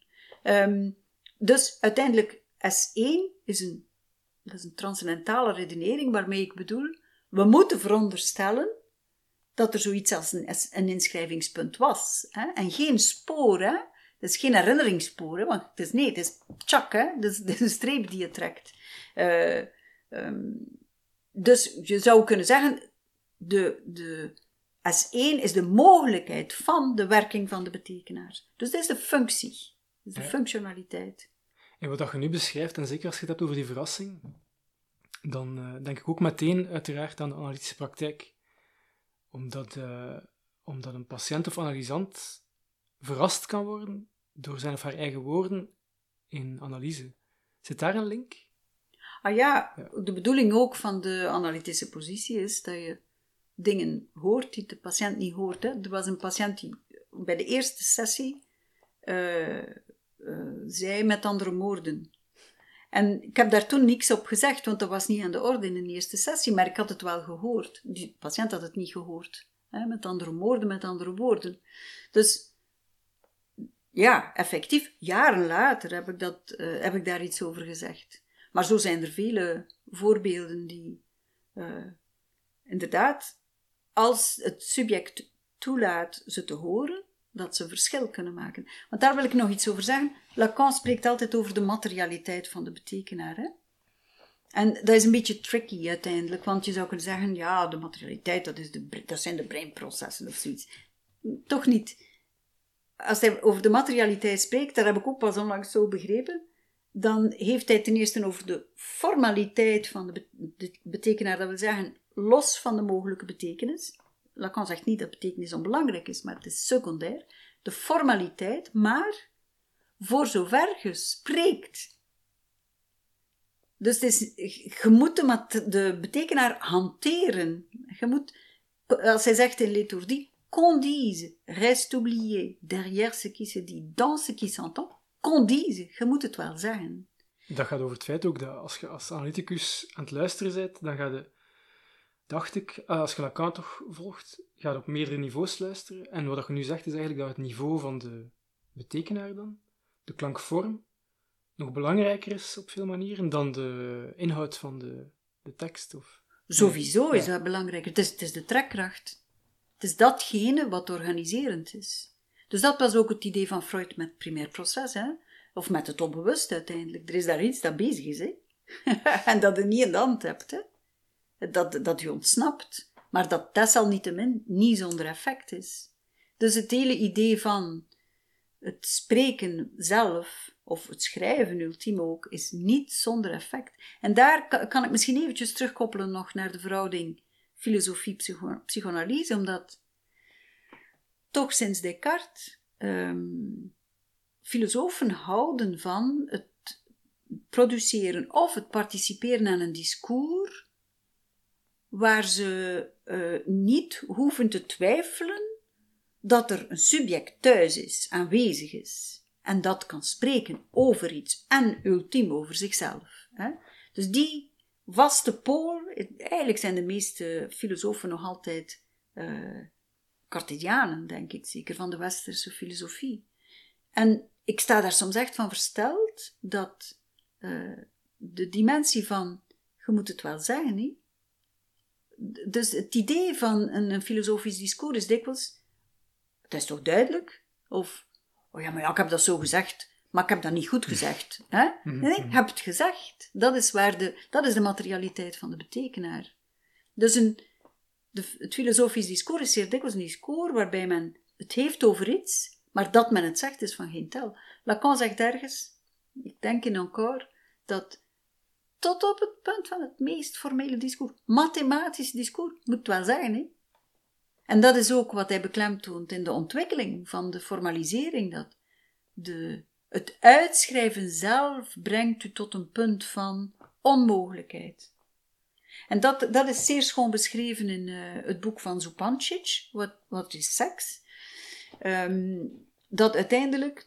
Speaker 2: Dus uiteindelijk S1 is een transcendentale redenering waarmee ik bedoel, we moeten veronderstellen dat er zoiets als een inschrijvingspunt was. Hè? En geen spoor, hè? Het is geen herinneringsspoor, hè? Want het is tjak, hè? Het is een streep die je trekt. Dus je zou kunnen zeggen, de S1 is de mogelijkheid van de werking van de betekenaar. Dus dat is de functie, de functionaliteit.
Speaker 1: En wat je nu beschrijft, en zeker als je het hebt over die verrassing, dan denk ik ook meteen uiteraard aan de analytische praktijk. Omdat een patiënt of analysant verrast kan worden door zijn of haar eigen woorden in analyse. Zit daar een link?
Speaker 2: Ja, de bedoeling ook van de analytische positie is dat je dingen hoort die de patiënt niet hoort. Hè. Er was een patiënt die bij de eerste sessie zei met andere woorden. En ik heb daar toen niks op gezegd, want dat was niet aan de orde in de eerste sessie, maar ik had het wel gehoord. Die patiënt had het niet gehoord. Hè, met andere woorden. Dus ja, effectief, jaren later heb ik daar iets over gezegd. Maar zo zijn er vele voorbeelden die inderdaad, als het subject toelaat ze te horen, dat ze verschil kunnen maken. Want daar wil ik nog iets over zeggen. Lacan spreekt altijd over de materialiteit van de betekenaar. Hè? En dat is een beetje tricky uiteindelijk, want je zou kunnen zeggen, ja, de materialiteit, dat zijn de breinprocessen of zoiets. Toch niet. Als hij over de materialiteit spreekt, daar heb ik ook pas onlangs zo begrepen, dan heeft hij ten eerste over de formaliteit van de betekenaar, dat wil zeggen, los van de mogelijke betekenis. Lacan zegt niet dat betekenis onbelangrijk is, maar het is secundair. De formaliteit, maar voor zover je spreekt. Dus je moet de betekenaar hanteren. Je moet, als hij zegt in L'étourdi, qu'on dise, reste oublié, derrière ce qui se dit, dans ce qui s'entend, qu'on dise, je moet het wel zeggen.
Speaker 1: Dat gaat over het feit ook dat als je als analyticus aan het luisteren bent, dan ga je, dacht ik, als je Lacan toch volgt, ga je op meerdere niveaus luisteren. En wat je nu zegt is eigenlijk dat het niveau van de betekenaar dan, de klankvorm, nog belangrijker is op veel manieren dan de inhoud van de tekst.
Speaker 2: Sowieso is dat belangrijker. Het is de trekkracht. Het is datgene wat organiserend is. Dus dat was ook het idee van Freud met het primair proces, hè? Of met het onbewust uiteindelijk. Er is daar iets dat bezig is, hè? En dat je niet in de hand hebt, hè? Dat je ontsnapt, maar dat desalniettemin niet zonder effect is. Dus het hele idee van het spreken zelf, of het schrijven ultiem ook, is niet zonder effect. En daar kan ik misschien eventjes terugkoppelen nog naar de verhouding filosofie-psychoanalyse, omdat toch sinds Descartes filosofen houden van het produceren of het participeren aan een discours waar ze niet hoeven te twijfelen dat er een subject thuis is, aanwezig is, en dat kan spreken over iets en ultiem over zichzelf. Hè? Dus die vaste pool, eigenlijk zijn de meeste filosofen nog altijd Cartesianen, denk ik, zeker van de westerse filosofie. En ik sta daar soms echt van versteld dat de dimensie van, je moet het wel zeggen, niet? Dus het idee van een filosofisch discours is dikwijls, het is toch duidelijk? Of, oh ja, maar ja, ik heb dat zo gezegd, maar ik heb dat niet goed gezegd. Hè? Nee, ik heb het gezegd. Dat is de materialiteit van de betekenaar. Dus het filosofisch discours is zeer dikwijls een discours waarbij men het heeft over iets, maar dat men het zegt is van geen tel. Lacan zegt ergens, ik denk in Encore, dat tot op het punt van het meest formele discours, mathematisch discours, moet het wel zeggen, hè? En dat is ook wat hij beklemtoont in de ontwikkeling van de formalisering, dat het uitschrijven zelf brengt u tot een punt van onmogelijkheid. En dat is zeer schoon beschreven in het boek van Zupancic, Wat is seks? Dat uiteindelijk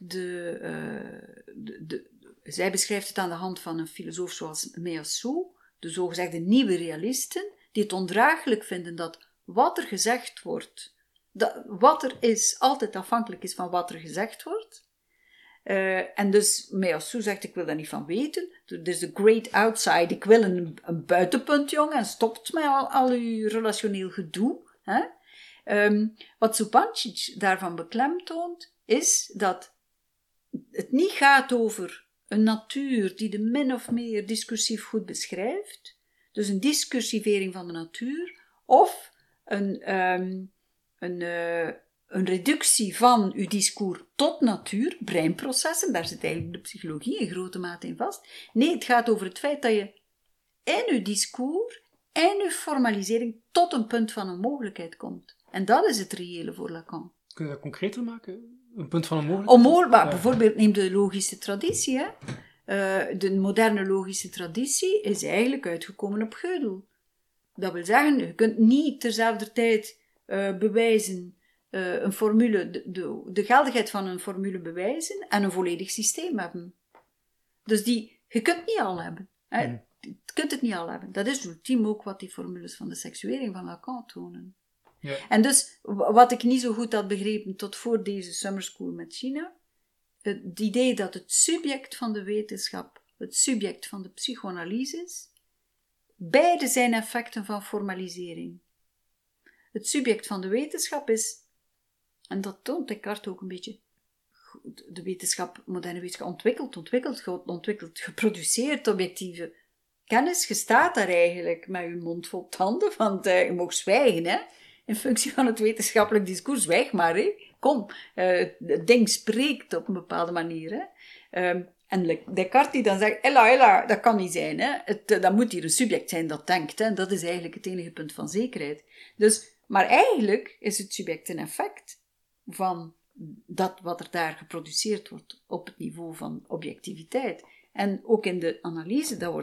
Speaker 2: zij beschrijft het aan de hand van een filosoof zoals Meillassoux, de zogezegde nieuwe realisten, die het ondraaglijk vinden dat wat er gezegd wordt, wat er is, altijd afhankelijk is van wat er gezegd wordt. En dus Meillassoux zegt, ik wil daar niet van weten. Er is de great outside, ik wil een buitenpunt, jongen, en stopt met al uw relationeel gedoe. Hè? Wat Zupancic daarvan beklemtoont, is dat het niet gaat over een natuur die de min of meer discursief goed beschrijft, dus een discursivering van de natuur, of een reductie van uw discours tot natuur, breinprocessen, daar zit eigenlijk de psychologie in grote mate in vast. Nee, het gaat over het feit dat je in uw discours en uw formalisering tot een punt van onmogelijkheid komt. En dat is het reële voor Lacan.
Speaker 1: Kun je dat concreter maken? Een punt van onmogelijkheid?
Speaker 2: Maar bijvoorbeeld neem de logische traditie. Hè? De moderne logische traditie is eigenlijk uitgekomen op Gödel. Dat wil zeggen, je kunt niet terzelfde tijd bewijzen, een formule, de geldigheid van een formule bewijzen en een volledig systeem hebben. Dus je kunt niet al hebben. Hè? Je kunt het niet al hebben. Dat is ultiem ook wat die formules van de seksuering van Lacan tonen.
Speaker 1: Ja.
Speaker 2: En dus, wat ik niet zo goed had begrepen tot voor deze summer school met China, het idee dat het subject van de wetenschap het subject van de psychoanalyse is, beide zijn effecten van formalisering. Het subject van de wetenschap is, en dat toont Descartes ook een beetje, de wetenschap, moderne wetenschap ontwikkeld, geproduceerd, objectieve kennis. Je staat daar eigenlijk met je mond vol tanden, want je mag zwijgen, hè. In functie van het wetenschappelijk discours, zwijg maar, hè. Kom, het ding spreekt op een bepaalde manier, hè. En Descartes die dan zegt, ella, dat kan niet zijn, hè. Dat moet hier een subject zijn dat denkt, hè. Dat is eigenlijk het enige punt van zekerheid. Dus, maar eigenlijk is het subject een effect van dat wat er daar geproduceerd wordt op het niveau van objectiviteit. En ook in de analyse, dat wordt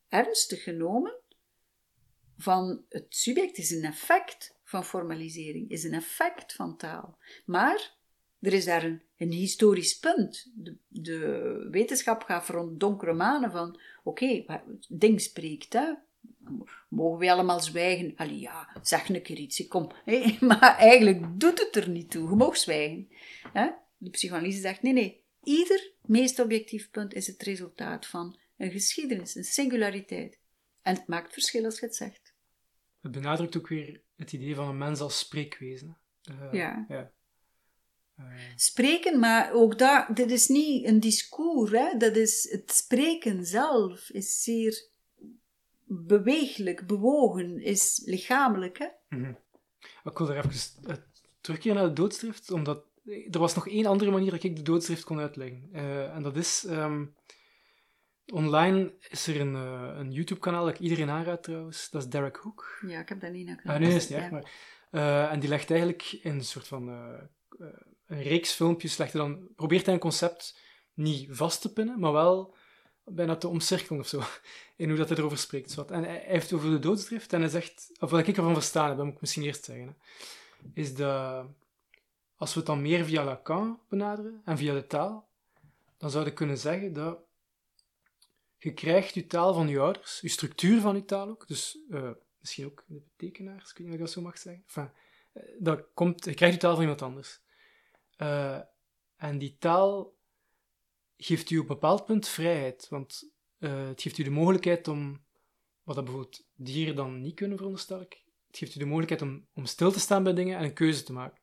Speaker 2: ernstig genomen van het subject is een effect van formalisering, is een effect van taal. Maar er is daar een historisch punt. De wetenschap gaat rond donkere manen van, oké, ding spreekt, hè. Mogen we allemaal zwijgen? Allee, ja, zeg een keer iets, kom. Maar eigenlijk doet het er niet toe, je mag zwijgen. De psychoanalyse zegt, nee, ieder meest objectief punt is het resultaat van een geschiedenis, een singulariteit. En het maakt verschil als je het zegt.
Speaker 1: Het benadrukt ook weer het idee van een mens als spreekwezen.
Speaker 2: Ja. Spreken, maar ook dit is niet een discours, hè? Dat is het spreken zelf, is zeer beweeglijk, bewogen, is lichamelijk. Hè?
Speaker 1: Mm-hmm. Ik wil er even terugkeren naar de doodstreft, omdat er was nog één andere manier dat ik de doodstreft kon uitleggen. En dat is... online is er een YouTube-kanaal dat ik iedereen aanraad trouwens. Dat is Derek Hook.
Speaker 2: Ja, ik heb dat niet naar gekeken.
Speaker 1: Nee, is niet echt. Maar, en die legt eigenlijk in een soort van... een reeks filmpjes probeert hij een concept niet vast te pinnen, maar wel bijna te omcirkelen of zo. In hoe dat hij erover spreekt. Zo. En hij heeft over de doodsdrift en hij zegt... Of wat ik ervan verstaan heb, dat moet ik misschien eerst zeggen. Hè, is dat... Als we het dan meer via Lacan benaderen en via de taal, dan zou je kunnen zeggen dat je krijgt je taal van je ouders, je structuur van je taal ook, dus misschien ook de betekenaars, ik weet niet of ik dat zo mag zeggen. Enfin, je krijgt je taal van iemand anders. En die taal geeft u op een bepaald punt vrijheid, want het geeft u de mogelijkheid om, wat dat bijvoorbeeld dieren dan niet kunnen, veronderstel ik, het geeft u de mogelijkheid om stil te staan bij dingen en een keuze te maken.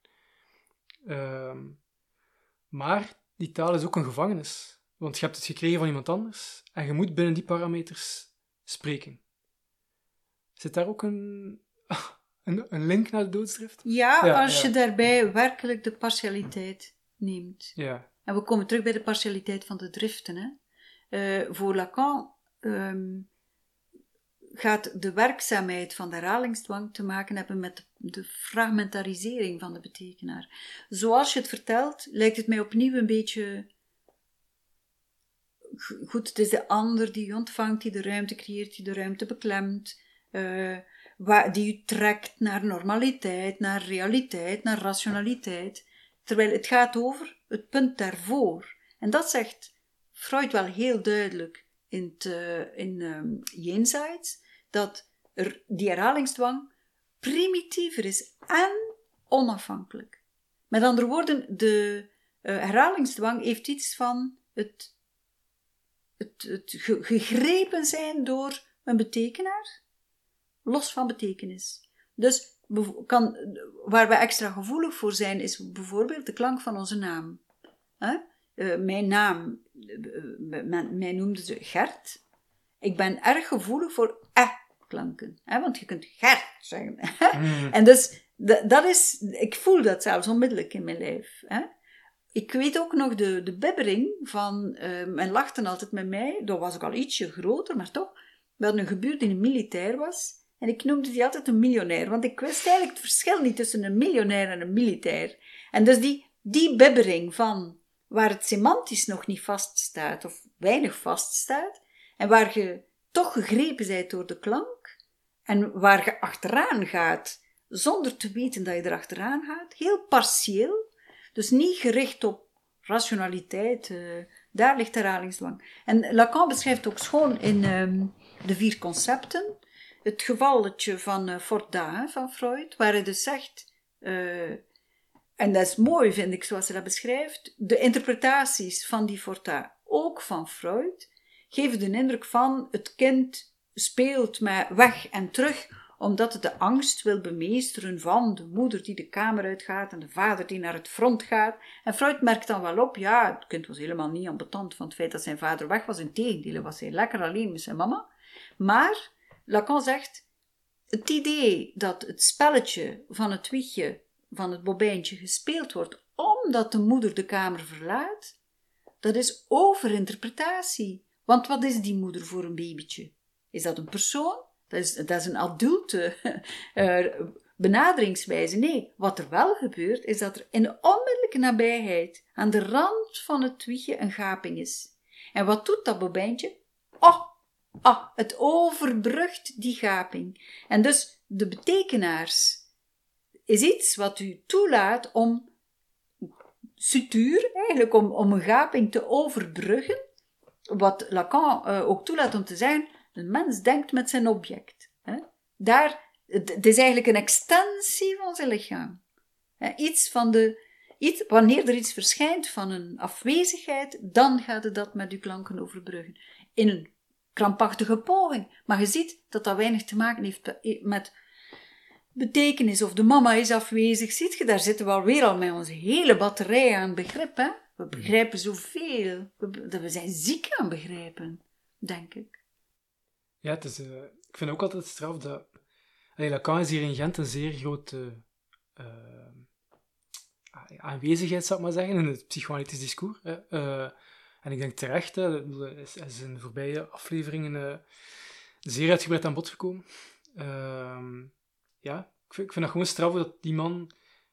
Speaker 1: Maar die taal is ook een gevangenis. Want je hebt het gekregen van iemand anders en je moet binnen die parameters spreken. Zit daar ook een link naar de doodstreft?
Speaker 2: Ja, als je daarbij werkelijk de partialiteit neemt.
Speaker 1: Ja.
Speaker 2: En we komen terug bij de partialiteit van de driften. Hè. Voor Lacan gaat de werkzaamheid van de herhalingsdwang te maken hebben met de fragmentarisering van de betekenaar. Zoals je het vertelt, lijkt het mij opnieuw een beetje... Goed, het is de ander die je ontvangt, die de ruimte creëert, die de ruimte beklemt, die je trekt naar normaliteit, naar realiteit, naar rationaliteit. Terwijl het gaat over het punt daarvoor. En dat zegt Freud wel heel duidelijk in Jenseits, dat die herhalingsdwang primitiever is en onafhankelijk. Met andere woorden, de herhalingsdwang heeft iets van het gegrepen zijn door een betekenaar, los van betekenis. Dus waar we extra gevoelig voor zijn, is bijvoorbeeld de klank van onze naam. Mijn naam, mij noemden ze Gert. Ik ben erg gevoelig voor klanken, want je kunt Gert zeggen. En dus, ik voel dat zelfs onmiddellijk in mijn lijf. Ik weet ook nog de bibbering van... men lachte altijd met mij. Dat was ook al ietsje groter, maar toch. We hadden een gebuur die een militair was. En ik noemde die altijd een miljonair. Want ik wist eigenlijk het verschil niet tussen een miljonair en een militair. En dus die bibbering van... waar het semantisch nog niet vaststaat, of weinig vaststaat. En waar je toch gegrepen bent door de klank. En waar je achteraan gaat, zonder te weten dat je er achteraan gaat. Heel partieel. Dus niet gericht op rationaliteit, daar ligt herhalingsdwang. En Lacan beschrijft ook schoon in de 4 concepten het gevalletje van Forda, van Freud, waar hij dus zegt, en dat is mooi vind ik zoals hij dat beschrijft, de interpretaties van die Forda, ook van Freud, geven de indruk van het kind speelt met weg en terug, omdat het de angst wil bemeesteren van de moeder die de kamer uitgaat en de vader die naar het front gaat. En Freud merkt dan wel op, ja, het kind was helemaal niet ambetant van het feit dat zijn vader weg was. Integendeel, was hij lekker alleen met zijn mama. Maar Lacan zegt, het idee dat het spelletje van het wiegje, van het bobijntje gespeeld wordt, omdat de moeder de kamer verlaat, dat is overinterpretatie. Want wat is die moeder voor een babytje? Is dat een persoon? Dat is een adulte benaderingswijze. Nee, wat er wel gebeurt, is dat er in de onmiddellijke nabijheid, aan de rand van het wiegje, een gaping is. En wat doet dat bobijntje? het overbrugt die gaping. En dus de betekenaars is iets wat u toelaat om sutuur, eigenlijk om een gaping te overbruggen, wat Lacan ook toelaat om te zeggen, een mens denkt met zijn object. Hè? Het is eigenlijk een extensie van zijn lichaam. Wanneer er iets verschijnt van een afwezigheid, dan gaat het dat met uw klanken overbruggen. In een krampachtige poging. Maar je ziet dat dat weinig te maken heeft met betekenis of de mama is afwezig. Ziet je, daar zitten we alweer al met onze hele batterij aan begrip. Hè? We begrijpen zoveel. We zijn ziek aan begrijpen, denk ik.
Speaker 1: Ja, het is, ik vind ook altijd straf dat... Lacan is hier in Gent een zeer grote aanwezigheid, zou ik maar zeggen, in het psychoanalytisch discours. En ik denk terecht, hij is in de voorbije afleveringen zeer uitgebreid aan bod gekomen. Ik vind dat gewoon straf dat die man...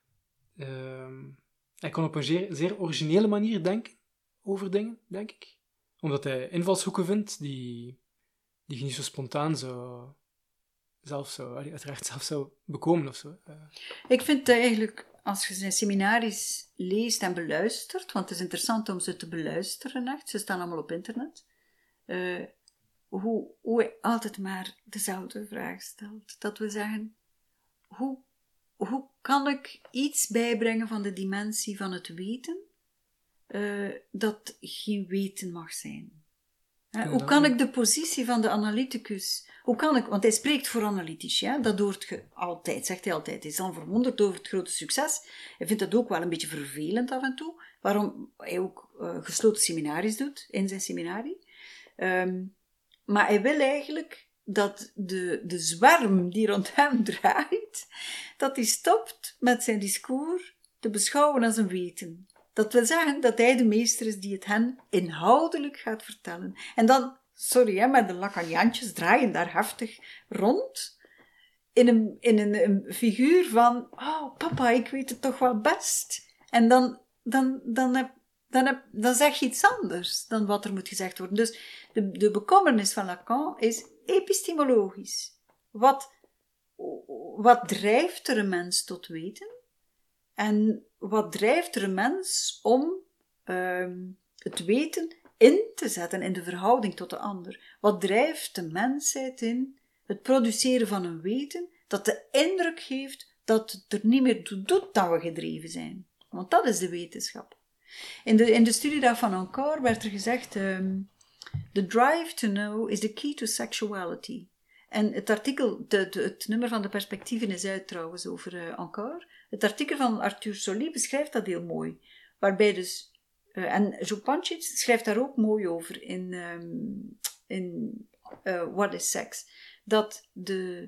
Speaker 1: hij kon op een zeer originele manier denken over dingen, denk ik. Omdat hij invalshoeken vindt die je niet zo spontaan uiteraard zelf zou bekomen of zo.
Speaker 2: Ik vind eigenlijk, als je zijn seminaries leest en beluistert, want het is interessant om ze te beluisteren, echt, ze staan allemaal op internet, hoe hij altijd maar dezelfde vraag stelt. Dat we zeggen, hoe kan ik iets bijbrengen van de dimensie van het weten, dat geen weten mag zijn? Hoe kan ik de positie van de analyticus... Want hij spreekt voor analytici, dat hoort je altijd, zegt hij altijd. Hij is dan verwonderd over het grote succes. Hij vindt dat ook wel een beetje vervelend af en toe. Waarom hij ook gesloten seminaries doet, in zijn seminarie. Maar hij wil eigenlijk dat de zwerm die rond hem draait, dat hij stopt met zijn discours te beschouwen als een weten. Dat wil zeggen dat hij de meester is die het hen inhoudelijk gaat vertellen. En dan, maar de Lacaniaantjes draaien daar heftig rond in een figuur van, oh papa, ik weet het toch wel best. En dan zeg je iets anders dan wat er moet gezegd worden. Dus de bekommernis van Lacan is epistemologisch. Wat drijft er een mens tot weten? En wat drijft er een mens om het weten in te zetten in de verhouding tot de ander? Wat drijft de mensheid in het produceren van een weten dat de indruk geeft dat het er niet meer toe doet dat we gedreven zijn? Want dat is de wetenschap. In de studiedag van Encore werd er gezegd, the drive to know is the key to sexuality. En het artikel, het nummer van de perspectieven is uit trouwens over Encore. Het artikel van Arthur Solly beschrijft dat heel mooi. Waarbij dus, en Zupančič schrijft daar ook mooi over in What is Sex? Dat de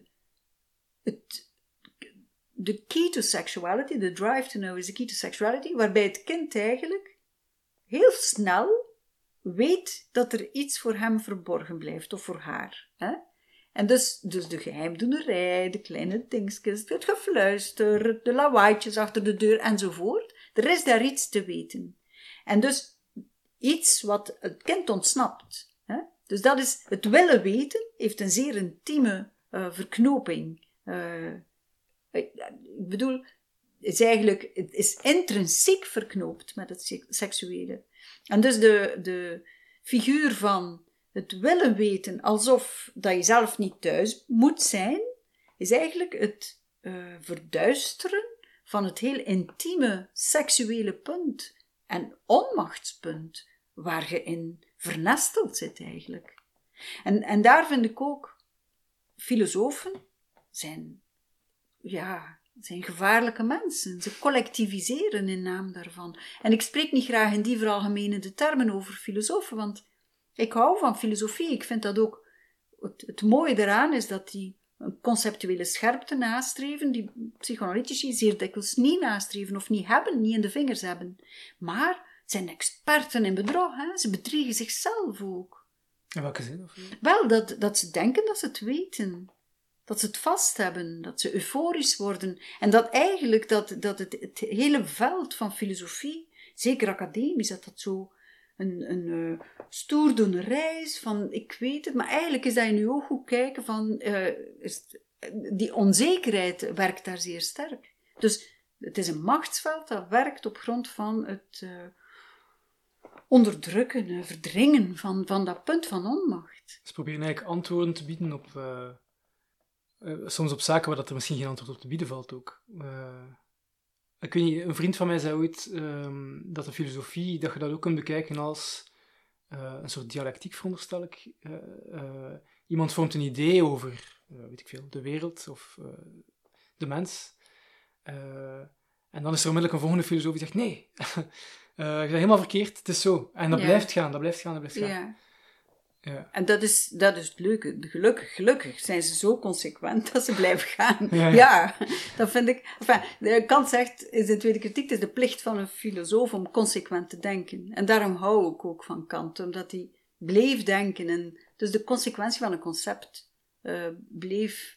Speaker 2: key to sexuality, the drive to know is the key to sexuality, waarbij het kind eigenlijk heel snel weet dat er iets voor hem verborgen blijft, of voor haar. Hè? En dus de geheimdoenerij, de kleine dingetjes, het gefluister, de lawaaitjes achter de deur enzovoort. Er is daar iets te weten. En dus iets wat het kind ontsnapt. Hè? Dus dat is, het willen weten heeft een zeer intieme verknoping. Ik bedoel, het is intrinsiek verknoopt met het seksuele. En dus de figuur van het willen weten alsof dat je zelf niet thuis moet zijn, is eigenlijk het verduisteren van het heel intieme seksuele punt en onmachtspunt waar je in vernesteld zit eigenlijk. En daar vind ik ook, filosofen zijn gevaarlijke mensen. Ze collectiviseren in naam daarvan. En ik spreek niet graag in die veralgemenende termen over filosofen, want ik hou van filosofie. Ik vind dat ook... Het mooie daaraan is dat die een conceptuele scherpte nastreven, die psychoanalytici zeer dikwijls niet nastreven of niet hebben, niet in de vingers hebben. Maar zijn experten in bedrog. Hè? Ze bedriegen zichzelf ook.
Speaker 1: In welke zin?
Speaker 2: Wel, dat ze denken dat ze het weten. Dat ze het vast hebben, dat ze euforisch worden. En dat eigenlijk dat het hele veld van filosofie, zeker academisch, dat zo stoerdoenerij is, van ik weet het, maar eigenlijk is dat in je oog goed kijken van, die onzekerheid werkt daar zeer sterk. Dus het is een machtsveld dat werkt op grond van het onderdrukken, verdringen van dat punt van onmacht.
Speaker 1: Ze proberen eigenlijk antwoorden te bieden op, soms op zaken waar dat er misschien geen antwoord op te bieden valt ook. Ik weet niet, een vriend van mij zei ooit dat de filosofie, dat je dat ook kunt bekijken als een soort dialectiek, veronderstel ik. Iemand vormt een idee over, weet ik veel, de wereld of de mens. En dan is er onmiddellijk een volgende filosoof die zegt, nee, je bent helemaal verkeerd, het is zo. En dat blijft gaan, dat blijft gaan, dat blijft gaan.
Speaker 2: Ja.
Speaker 1: Ja.
Speaker 2: En dat is het leuke. Gelukkig zijn ze zo consequent dat ze blijven gaan.
Speaker 1: Ja.
Speaker 2: Ja, dat vind ik... Enfin, Kant zegt in zijn tweede kritiek, het is de plicht van een filosoof om consequent te denken. En daarom hou ik ook van Kant, omdat hij bleef denken. En dus de consequentie van een concept bleef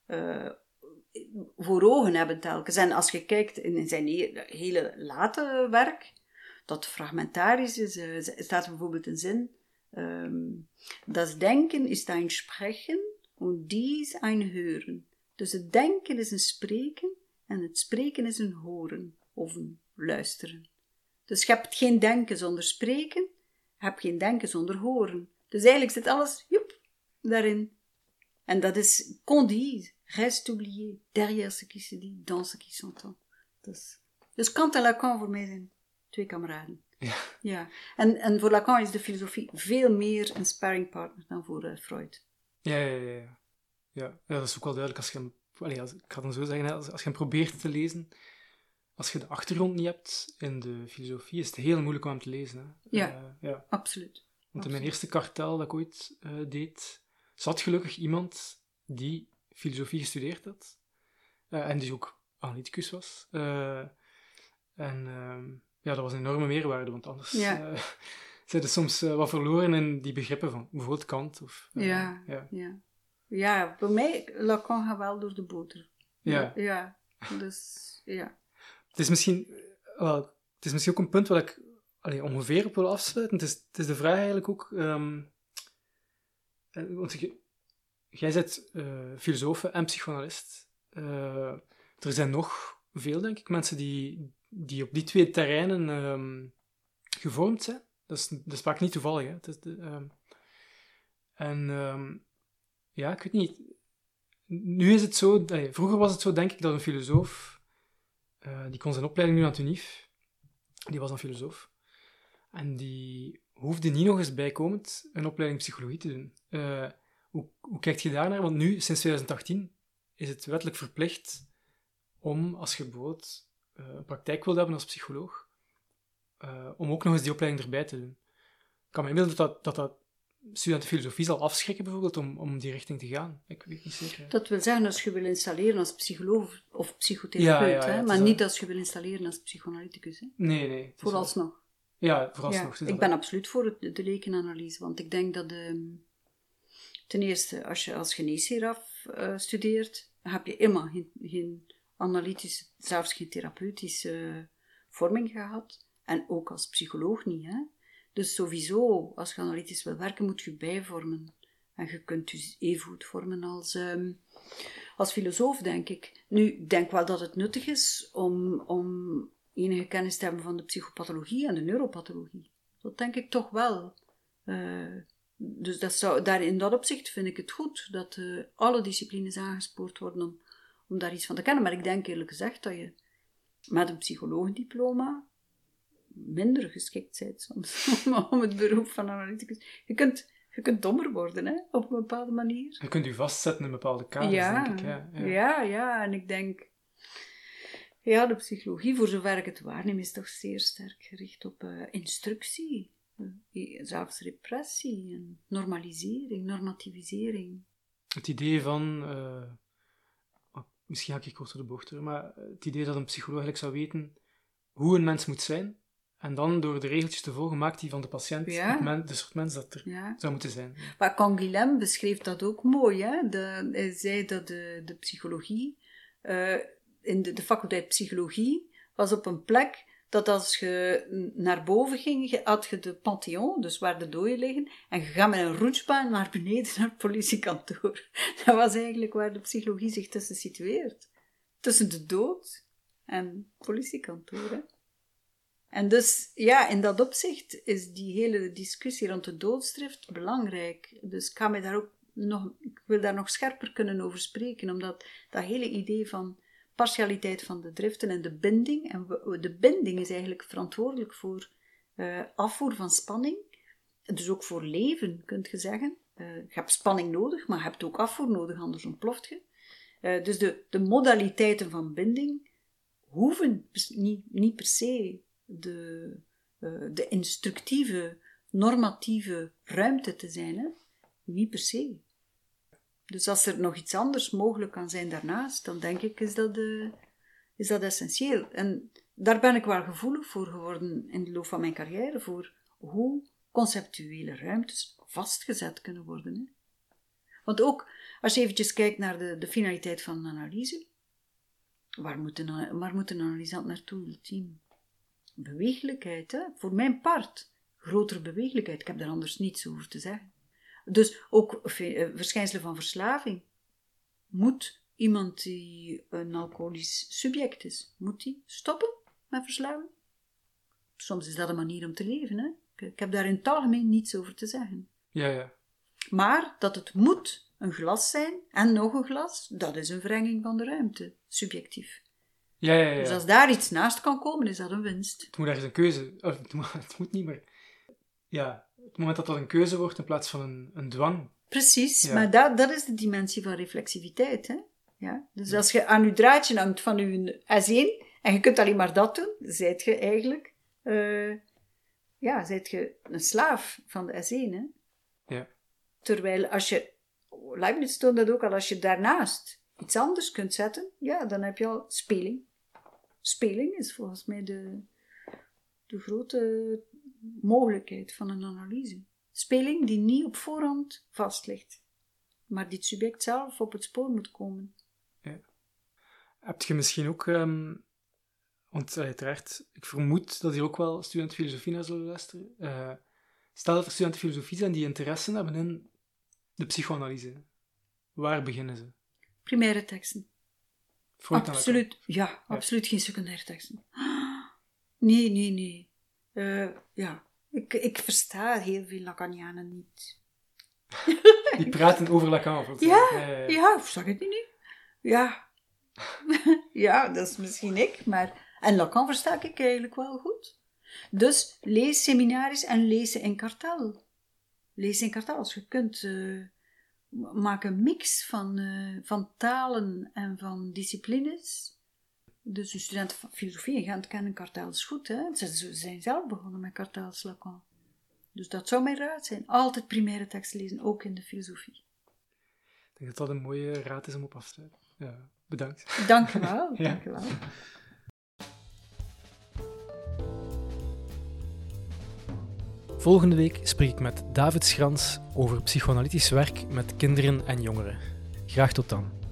Speaker 2: voor ogen hebben telkens. En als je kijkt in zijn hele late werk, dat fragmentarisch is, staat er bijvoorbeeld een zin... Das Denken ist ein Sprechen und dies ein Hören. Dus het denken is een spreken en het spreken is een horen of een luisteren. Dus je hebt geen denken zonder spreken, je hebt geen denken zonder horen. Dus eigenlijk zit alles daarin. En dat is qu'on dise, reste oublié, derrière ce qui se dit, dans ce qui s'entend. Dus Kant en Lacan voor mij zijn twee kameraden. Ja. En voor Lacan is de filosofie veel meer een sparringpartner dan voor Freud.
Speaker 1: Ja, dat is ook wel duidelijk als je hem... ik ga dan zo zeggen, als je hem probeert te lezen, als je de achtergrond niet hebt in de filosofie, is het heel moeilijk om hem te lezen. Hè?
Speaker 2: Ja, absoluut.
Speaker 1: Want in mijn eerste kartel dat ik ooit deed, zat gelukkig iemand die filosofie gestudeerd had. En die ook analyticus was. Ja, dat was een enorme meerwaarde, want anders zijn er soms wat verloren in die begrippen van bijvoorbeeld Kant.
Speaker 2: Ja, voor mij, Lacan gaat wel door de boter. Ja. Dus, ja.
Speaker 1: Het is misschien ook een punt waar ik ongeveer op wil afsluiten. Het is de vraag eigenlijk ook... want jij bent filosoof en psychoanalist. Er zijn nog veel, denk ik, mensen die op die twee terreinen gevormd zijn. Dat is vaak niet toevallig. Hè. Ik weet niet. Nu is het zo... vroeger was het zo, denk ik, dat een filosoof... die kon zijn opleiding doen aan het UNIF. Die was een filosoof. En die hoefde niet nog eens bijkomend een opleiding psychologie te doen. Hoe kijk je daarnaar? Want nu, sinds 2018, is het wettelijk verplicht om, als je bijvoorbeeld een praktijk wilt hebben als psycholoog, om ook nog eens die opleiding erbij te doen. Ik kan me inbeelden dat studenten filosofie zal afschrikken, bijvoorbeeld, om die richting te gaan. Ik weet niet zeker.
Speaker 2: Dat wil zeggen als je wil installeren als psycholoog of psychotherapeut, maar niet als je wil installeren als psychoanalyticus. Hè?
Speaker 1: Nee.
Speaker 2: Vooralsnog.
Speaker 1: Ja, vooralsnog.
Speaker 2: Ik ben absoluut voor de lekenanalyse, want ik denk dat ten eerste, als je als geneesheer studeert, heb je helemaal geen analytische, zelfs geen therapeutische vorming gehad. En ook als psycholoog niet, hè. Dus sowieso, als je analytisch wil werken, moet je bijvormen. En je kunt dus even goed vormen als filosoof, denk ik. Nu, ik denk wel dat het nuttig is om enige kennis te hebben van de psychopathologie en de neuropathologie. Dat denk ik toch wel. Dus in dat opzicht vind ik het goed dat alle disciplines aangespoord worden om daar iets van te kennen. Maar ik denk eerlijk gezegd dat je met een psychologendiploma minder geschikt bent soms om het beroep van analyticus. Je kunt dommer worden, hè, op een bepaalde manier.
Speaker 1: Je kunt je vastzetten in bepaalde kaders, denk ik.
Speaker 2: Ja, en ik denk... Ja, de psychologie, voor zover ik het waarneem, is toch zeer sterk gericht op instructie, zelfs repressie, en normalisering, normativisering.
Speaker 1: Het idee van... misschien ga ik kort door de bocht, maar het idee dat een psycholoog eigenlijk zou weten hoe een mens moet zijn, en dan door de regeltjes te volgen maakt hij van de patiënt de soort mens dat er zou moeten zijn.
Speaker 2: Maar Canguilhem beschreef dat ook mooi. Hè? Hij zei dat de psychologie, in de faculteit psychologie, was op een plek dat als je naar boven ging, had je de Panthéon, dus waar de doden liggen, en je gaat met een roetsbaan naar beneden naar het politiekantoor. Dat was eigenlijk waar de psychologie zich tussen situeert. Tussen de dood en het politiekantoor. Hè. En dus, ja, in dat opzicht is die hele discussie rond de doodstraf belangrijk. Dus ik wil daar nog scherper kunnen over spreken, omdat dat hele idee van partialiteit van de driften en de binding, en de binding is eigenlijk verantwoordelijk voor afvoer van spanning, dus ook voor leven, kunt je zeggen. Je hebt spanning nodig, maar je hebt ook afvoer nodig, anders ontploft je. Dus de modaliteiten van binding hoeven niet per se de instructieve, normatieve ruimte te zijn. Hè? Niet per se. Dus als er nog iets anders mogelijk kan zijn daarnaast, dan denk ik is dat essentieel. En daar ben ik wel gevoelig voor geworden in de loop van mijn carrière, voor hoe conceptuele ruimtes vastgezet kunnen worden. Hè? Want ook, als je eventjes kijkt naar de finaliteit van een analyse, waar moet een analysant naartoe, ultiem? Beweeglijkheid, hè? Voor mijn part. Grotere beweeglijkheid. Ik heb daar anders niets over te zeggen. Dus ook verschijnselen van verslaving. Moet iemand die een alcoholisch subject is, moet die stoppen met verslaving? Soms is dat een manier om te leven, hè? Ik heb daar in het algemeen niets over te zeggen.
Speaker 1: Ja.
Speaker 2: Maar dat het moet een glas zijn en nog een glas, dat is een verenging van de ruimte, subjectief.
Speaker 1: Ja.
Speaker 2: Dus als daar iets naast kan komen, is dat een winst.
Speaker 1: Het moet ergens een keuze... Of, het moet niet, maar... Ja, het moment dat dat een keuze wordt in plaats van een dwang.
Speaker 2: Precies,
Speaker 1: Ja.
Speaker 2: maar dat is de dimensie van reflexiviteit. Hè? Ja? Dus als je aan je draadje hangt van je S1 en je kunt alleen maar dat doen, zijt je eigenlijk zijt je een slaaf van de S1. Hè?
Speaker 1: Ja.
Speaker 2: Terwijl Leibniz toont dat ook al, als je daarnaast iets anders kunt zetten, ja, dan heb je al speling. Speling is volgens mij de grote mogelijkheid van een analyse. Speling die niet op voorhand vast ligt, maar die het subject zelf op het spoor moet komen.
Speaker 1: Ja. Heb je misschien ook... want uiteraard, ik vermoed dat hier ook wel studenten filosofie naar zullen luisteren. Stel dat er studenten filosofie zijn die interesse hebben in de psychoanalyse. Waar beginnen ze?
Speaker 2: Primaire teksten.
Speaker 1: Freud en
Speaker 2: Absoluut, ja, absoluut geen secundaire teksten. Nee. Ik versta heel veel Lacanianen niet.
Speaker 1: Die praten over Lacan.
Speaker 2: Ja, zag het niet? Ja. Ja, dat is misschien ik, maar... En Lacan versta ik eigenlijk wel goed. Dus lees seminaries en lees in kartel. Lees in kartel, als je kunt... maak een mix van talen en van disciplines. Dus de studenten van filosofie in Gent kennen kartels goed. Hè? Ze zijn zelf begonnen met kartels, Lacan. Dus dat zou mijn raad zijn. Altijd primaire teksten lezen, ook in de filosofie.
Speaker 1: Ik denk dat dat een mooie raad is om op af te sluiten. Ja, bedankt.
Speaker 2: Dank je wel.
Speaker 1: Ja.
Speaker 2: Dank je wel.
Speaker 1: Volgende week spreek ik met David Schrans over psychoanalytisch werk met kinderen en jongeren. Graag tot dan.